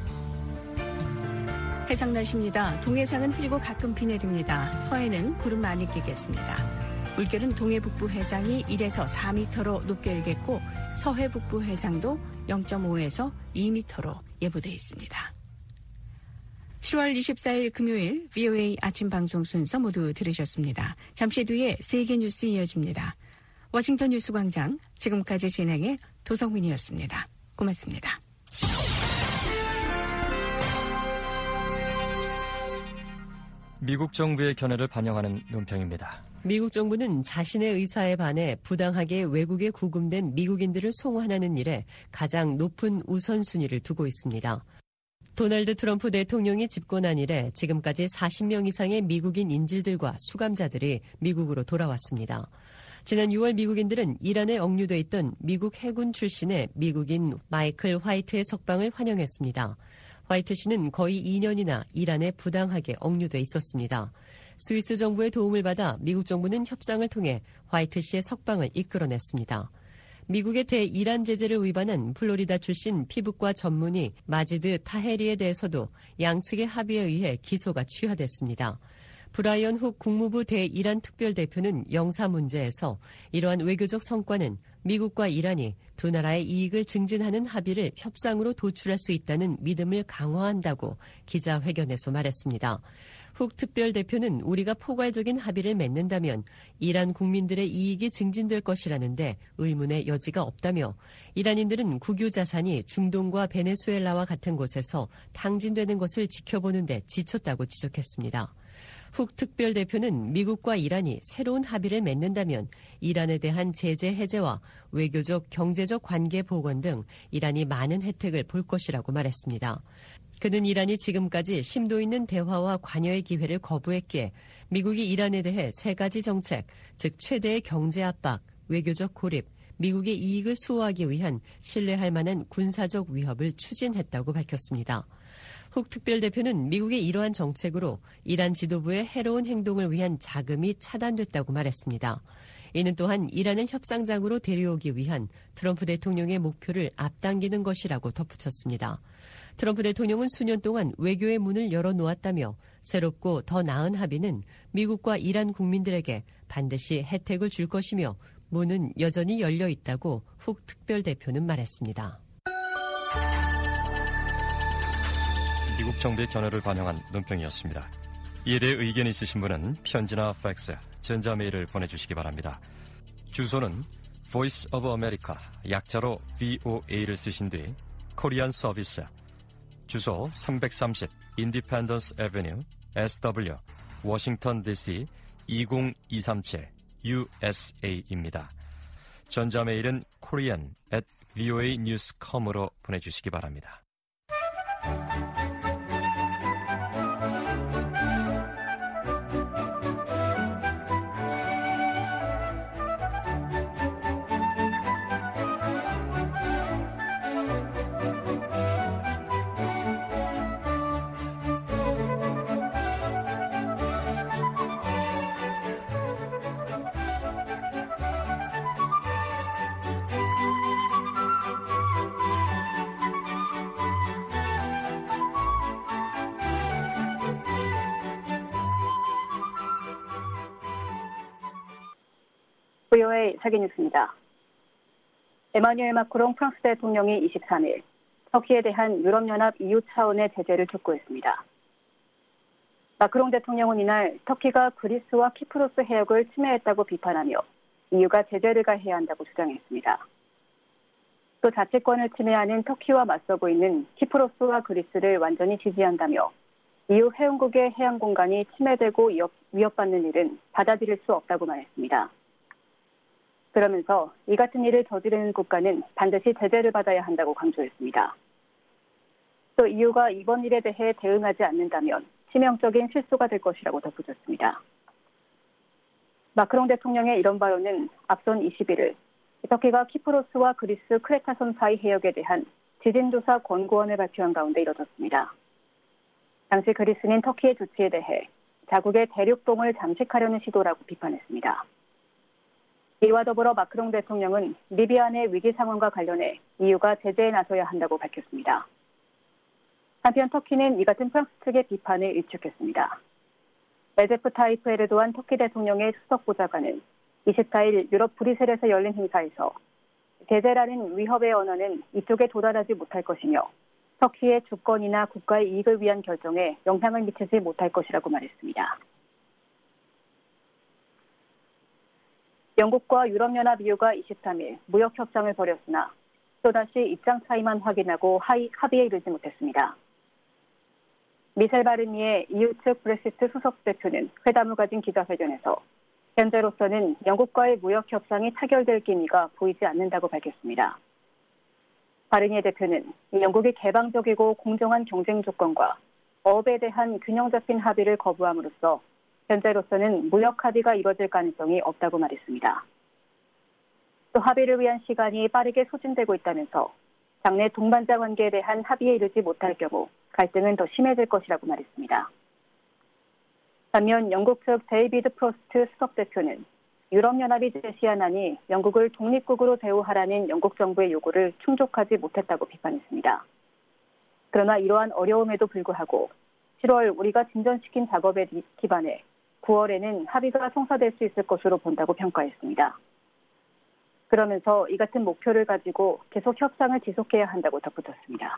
해상 날씨입니다. 동해상은 흐리고 가끔 비 내립니다. 서해는 구름 많이 끼겠습니다. 물결은 동해 북부 해상이 일에서 사 미터로 높게 일겠고 서해 북부 해상도 영 점 오에서 이 미터로 예보돼 있습니다. 칠월 이십사일 금요일 브이오에이 아침 방송 순서 모두 들으셨습니다. 잠시 뒤에 세계 뉴스 이어집니다. 워싱턴 뉴스광장 지금까지 진행의 도성민이었습니다. 고맙습니다. 미국 정부의 견해를 반영하는 논평입니다. 미국 정부는 자신의 의사에 반해 부당하게 외국에 구금된 미국인들을 송환하는 일에 가장 높은 우선순위를 두고 있습니다. 도널드 트럼프 대통령이 집권한 이래 지금까지 사십 명 이상의 미국인 인질들과 수감자들이 미국으로 돌아왔습니다. 지난 유월 미국인들은 이란에 억류돼 있던 미국 해군 출신의 미국인 마이클 화이트의 석방을 환영했습니다. 화이트 씨는 거의 이 년이나 이란에 부당하게 억류돼 있었습니다. 스위스 정부의 도움을 받아 미국 정부는 협상을 통해 화이트 씨의 석방을 이끌어냈습니다. 미국의 대이란 제재를 위반한 플로리다 출신 피부과 전문의 마지드 타헤리에 대해서도 양측의 합의에 의해 기소가 취하됐습니다. 브라이언 훅 국무부 대이란 특별대표는 영사 문제에서 이러한 외교적 성과는 미국과 이란이 두 나라의 이익을 증진하는 합의를 협상으로 도출할 수 있다는 믿음을 강화한다고 기자회견에서 말했습니다. 훅 특별대표는 우리가 포괄적인 합의를 맺는다면 이란 국민들의 이익이 증진될 것이라는데 의문의 여지가 없다며 이란인들은 국유 자산이 중동과 베네수엘라와 같은 곳에서 탕진되는 것을 지켜보는 데 지쳤다고 지적했습니다. 훅 특별대표는 미국과 이란이 새로운 합의를 맺는다면 이란에 대한 제재 해제와 외교적, 경제적 관계 복원 등 이란이 많은 혜택을 볼 것이라고 말했습니다. 그는 이란이 지금까지 심도 있는 대화와 관여의 기회를 거부했기에 미국이 이란에 대해 세 가지 정책, 즉 최대의 경제 압박, 외교적 고립, 미국의 이익을 수호하기 위한 신뢰할 만한 군사적 위협을 추진했다고 밝혔습니다. 훅 특별대표는 미국의 이러한 정책으로 이란 지도부의 해로운 행동을 위한 자금이 차단됐다고 말했습니다. 이는 또한 이란을 협상장으로 데려오기 위한 트럼프 대통령의 목표를 앞당기는 것이라고 덧붙였습니다. 트럼프 대통령은 수년 동안 외교의 문을 열어놓았다며 새롭고 더 나은 합의는 미국과 이란 국민들에게 반드시 혜택을 줄 것이며 문은 여전히 열려 있다고 훅 특별대표는 말했습니다. 미국 정부의 견해를 반영한 논평이었습니다. 이에 대해 의견이 있으신 분은 편지나 팩스, 전자메일을 보내주시기 바랍니다. 주소는 Voice of America, 약자로 브이오에이를 쓰신 뒤 코리안 서비스, 주소 삼백삼십 인디펜던스 애비뉴 에스더블유 워싱턴 디씨 이공이삼칠 유에스에이입니다. 전자메일은 korean at voa news dot com으로 보내주시기 바랍니다. 브이오에이 세계뉴스입니다. 에마뉴엘 마크롱 프랑스 대통령이 이십삼 일 터키에 대한 유럽연합 이유 차원의 제재를 촉구했습니다. 마크롱 대통령은 이날 터키가 그리스와 키프로스 해역을 침해했다고 비판하며 이유가 제재를 가해야 한다고 주장했습니다. 또 자치권을 침해하는 터키와 맞서고 있는 키프로스와 그리스를 완전히 지지한다며 이후 회원국의 해양 공간이 침해되고 위협받는 일은 받아들일 수 없다고 말했습니다. 그러면서 이 같은 일을 저지르는 국가는 반드시 제재를 받아야 한다고 강조했습니다. 또 이유가 이번 일에 대해 대응하지 않는다면 치명적인 실수가 될 것이라고 덧붙였습니다. 마크롱 대통령의 이런 발언은 앞선 이십일 일 터키가 키프로스와 그리스 크레타섬 사이 해역에 대한 지진조사 권고안을 발표한 가운데 이뤄졌습니다. 당시 그리스는 터키의 조치에 대해 자국의 대륙동을 잠식하려는 시도라고 비판했습니다. 이와 더불어 마크롱 대통령은 리비아 내 위기 상황과 관련해 이유가 제재에 나서야 한다고 밝혔습니다. 한편 터키는 이 같은 프랑스 측의 비판을 일축했습니다. 레제프 타이프 에르도안 터키 대통령의 수석 보좌관은 이십사 일 유럽 브뤼셀에서 열린 행사에서 제재라는 위협의 언어는 이쪽에 도달하지 못할 것이며 터키의 주권이나 국가의 이익을 위한 결정에 영향을 미치지 못할 것이라고 말했습니다. 영국과 유럽연합 이유가 이십삼 일 무역협상을 벌였으나 또다시 입장 차이만 확인하고 하이, 합의에 이르지 못했습니다. 미셸 바르니에 이유 측 브렉시트 수석 대표는 회담을 가진 기자회견에서 현재로서는 영국과의 무역협상이 타결될 기미가 보이지 않는다고 밝혔습니다. 바르니에 대표는 영국이 개방적이고 공정한 경쟁 조건과 어업에 대한 균형 잡힌 합의를 거부함으로써 현재로서는 무역 합의가 이뤄질 가능성이 없다고 말했습니다. 또 합의를 위한 시간이 빠르게 소진되고 있다면서 장내 동반자 관계에 대한 합의에 이르지 못할 경우 갈등은 더 심해질 것이라고 말했습니다. 반면 영국 측 데이비드 프로스트 수석 대표는 유럽연합이 제시한 안이 영국을 독립국으로 대우하라는 영국 정부의 요구를 충족하지 못했다고 비판했습니다. 그러나 이러한 어려움에도 불구하고 칠월 우리가 진전시킨 작업에 기반해 구월에는 합의가 성사될 수 있을 것으로 본다고 평가했습니다. 그러면서 이 같은 목표를 가지고 계속 협상을 지속해야 한다고 덧붙였습니다.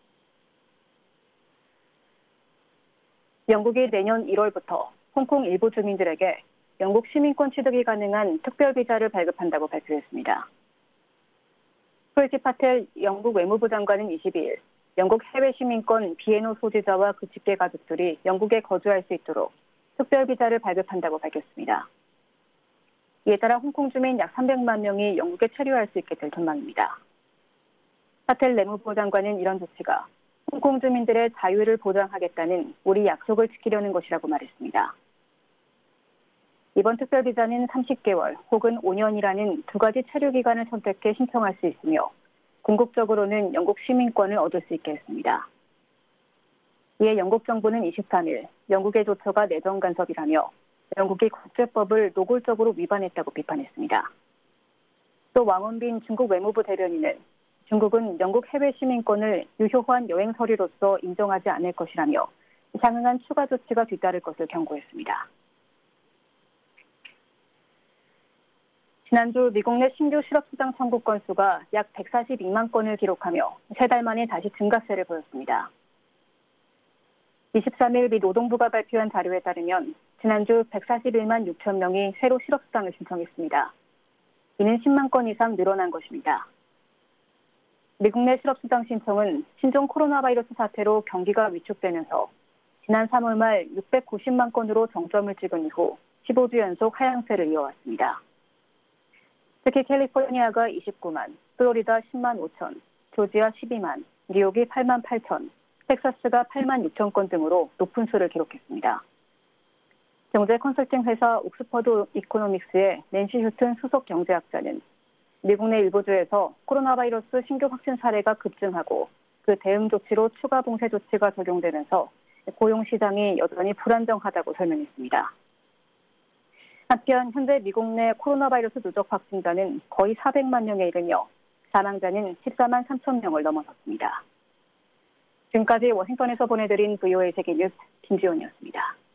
영국이 내년 일월부터 홍콩 일부 주민들에게 영국 시민권 취득이 가능한 특별 비자를 발급한다고 발표했습니다. 프리티 파텔 영국 외무부 장관은 이십이 일 영국 해외 시민권 비엔오 소지자와 그 직계 가족들이 영국에 거주할 수 있도록 특별 비자를 발급한다고 밝혔습니다. 이에 따라 홍콩 주민 약 삼백만 명이 영국에 체류할 수 있게 될 전망입니다. 파텔 내무부 장관은 이런 조치가 홍콩 주민들의 자유를 보장하겠다는 우리 약속을 지키려는 것이라고 말했습니다. 이번 특별 비자는 삼십 개월 혹은 오 년이라는 두 가지 체류 기간을 선택해 신청할 수 있으며 궁극적으로는 영국 시민권을 얻을 수 있게 했습니다. 이에 영국 정부는 이십삼 일 영국의 조처가 내정 간섭이라며 영국이 국제법을 노골적으로 위반했다고 비판했습니다. 또 왕원빈 중국 외무부 대변인은 중국은 영국 해외 시민권을 유효한 여행 서류로서 인정하지 않을 것이라며 상응한 추가 조치가 뒤따를 것을 경고했습니다. 지난주 미국 내 신규 실업수당 청구 건수가 약 백사십이만 건을 기록하며 세 달 만에 다시 증가세를 보였습니다. 이십삼 일 미 노동부가 발표한 자료에 따르면 지난주 백사십일만 육천 명이 새로 실업수당을 신청했습니다. 이는 십만 건 이상 늘어난 것입니다. 미국 내 실업수당 신청은 신종 코로나 바이러스 사태로 경기가 위축되면서 지난 삼월 말 육백구십만 건으로 정점을 찍은 이후 십오 주 연속 하향세를 이어왔습니다. 특히 캘리포니아가 이십구만, 플로리다 십만 오천, 조지아 십이만, 뉴욕이 팔만 팔천, 텍사스가 팔만 육천 건 등으로 높은 수를 기록했습니다. 경제 컨설팅 회사 옥스퍼드 이코노믹스의 낸시 휴튼 수석 경제학자는 미국 내 일부 주에서 코로나 바이러스 신규 확진 사례가 급증하고 그 대응 조치로 추가 봉쇄 조치가 적용되면서 고용 시장이 여전히 불안정하다고 설명했습니다. 한편 현재 미국 내 코로나 바이러스 누적 확진자는 거의 사백만 명에 이르며 사망자는 십사만 삼천 명을 넘어섰습니다. 지금까지 워싱턴에서 보내드린 브이오에이 세계뉴스 김지원이었습니다.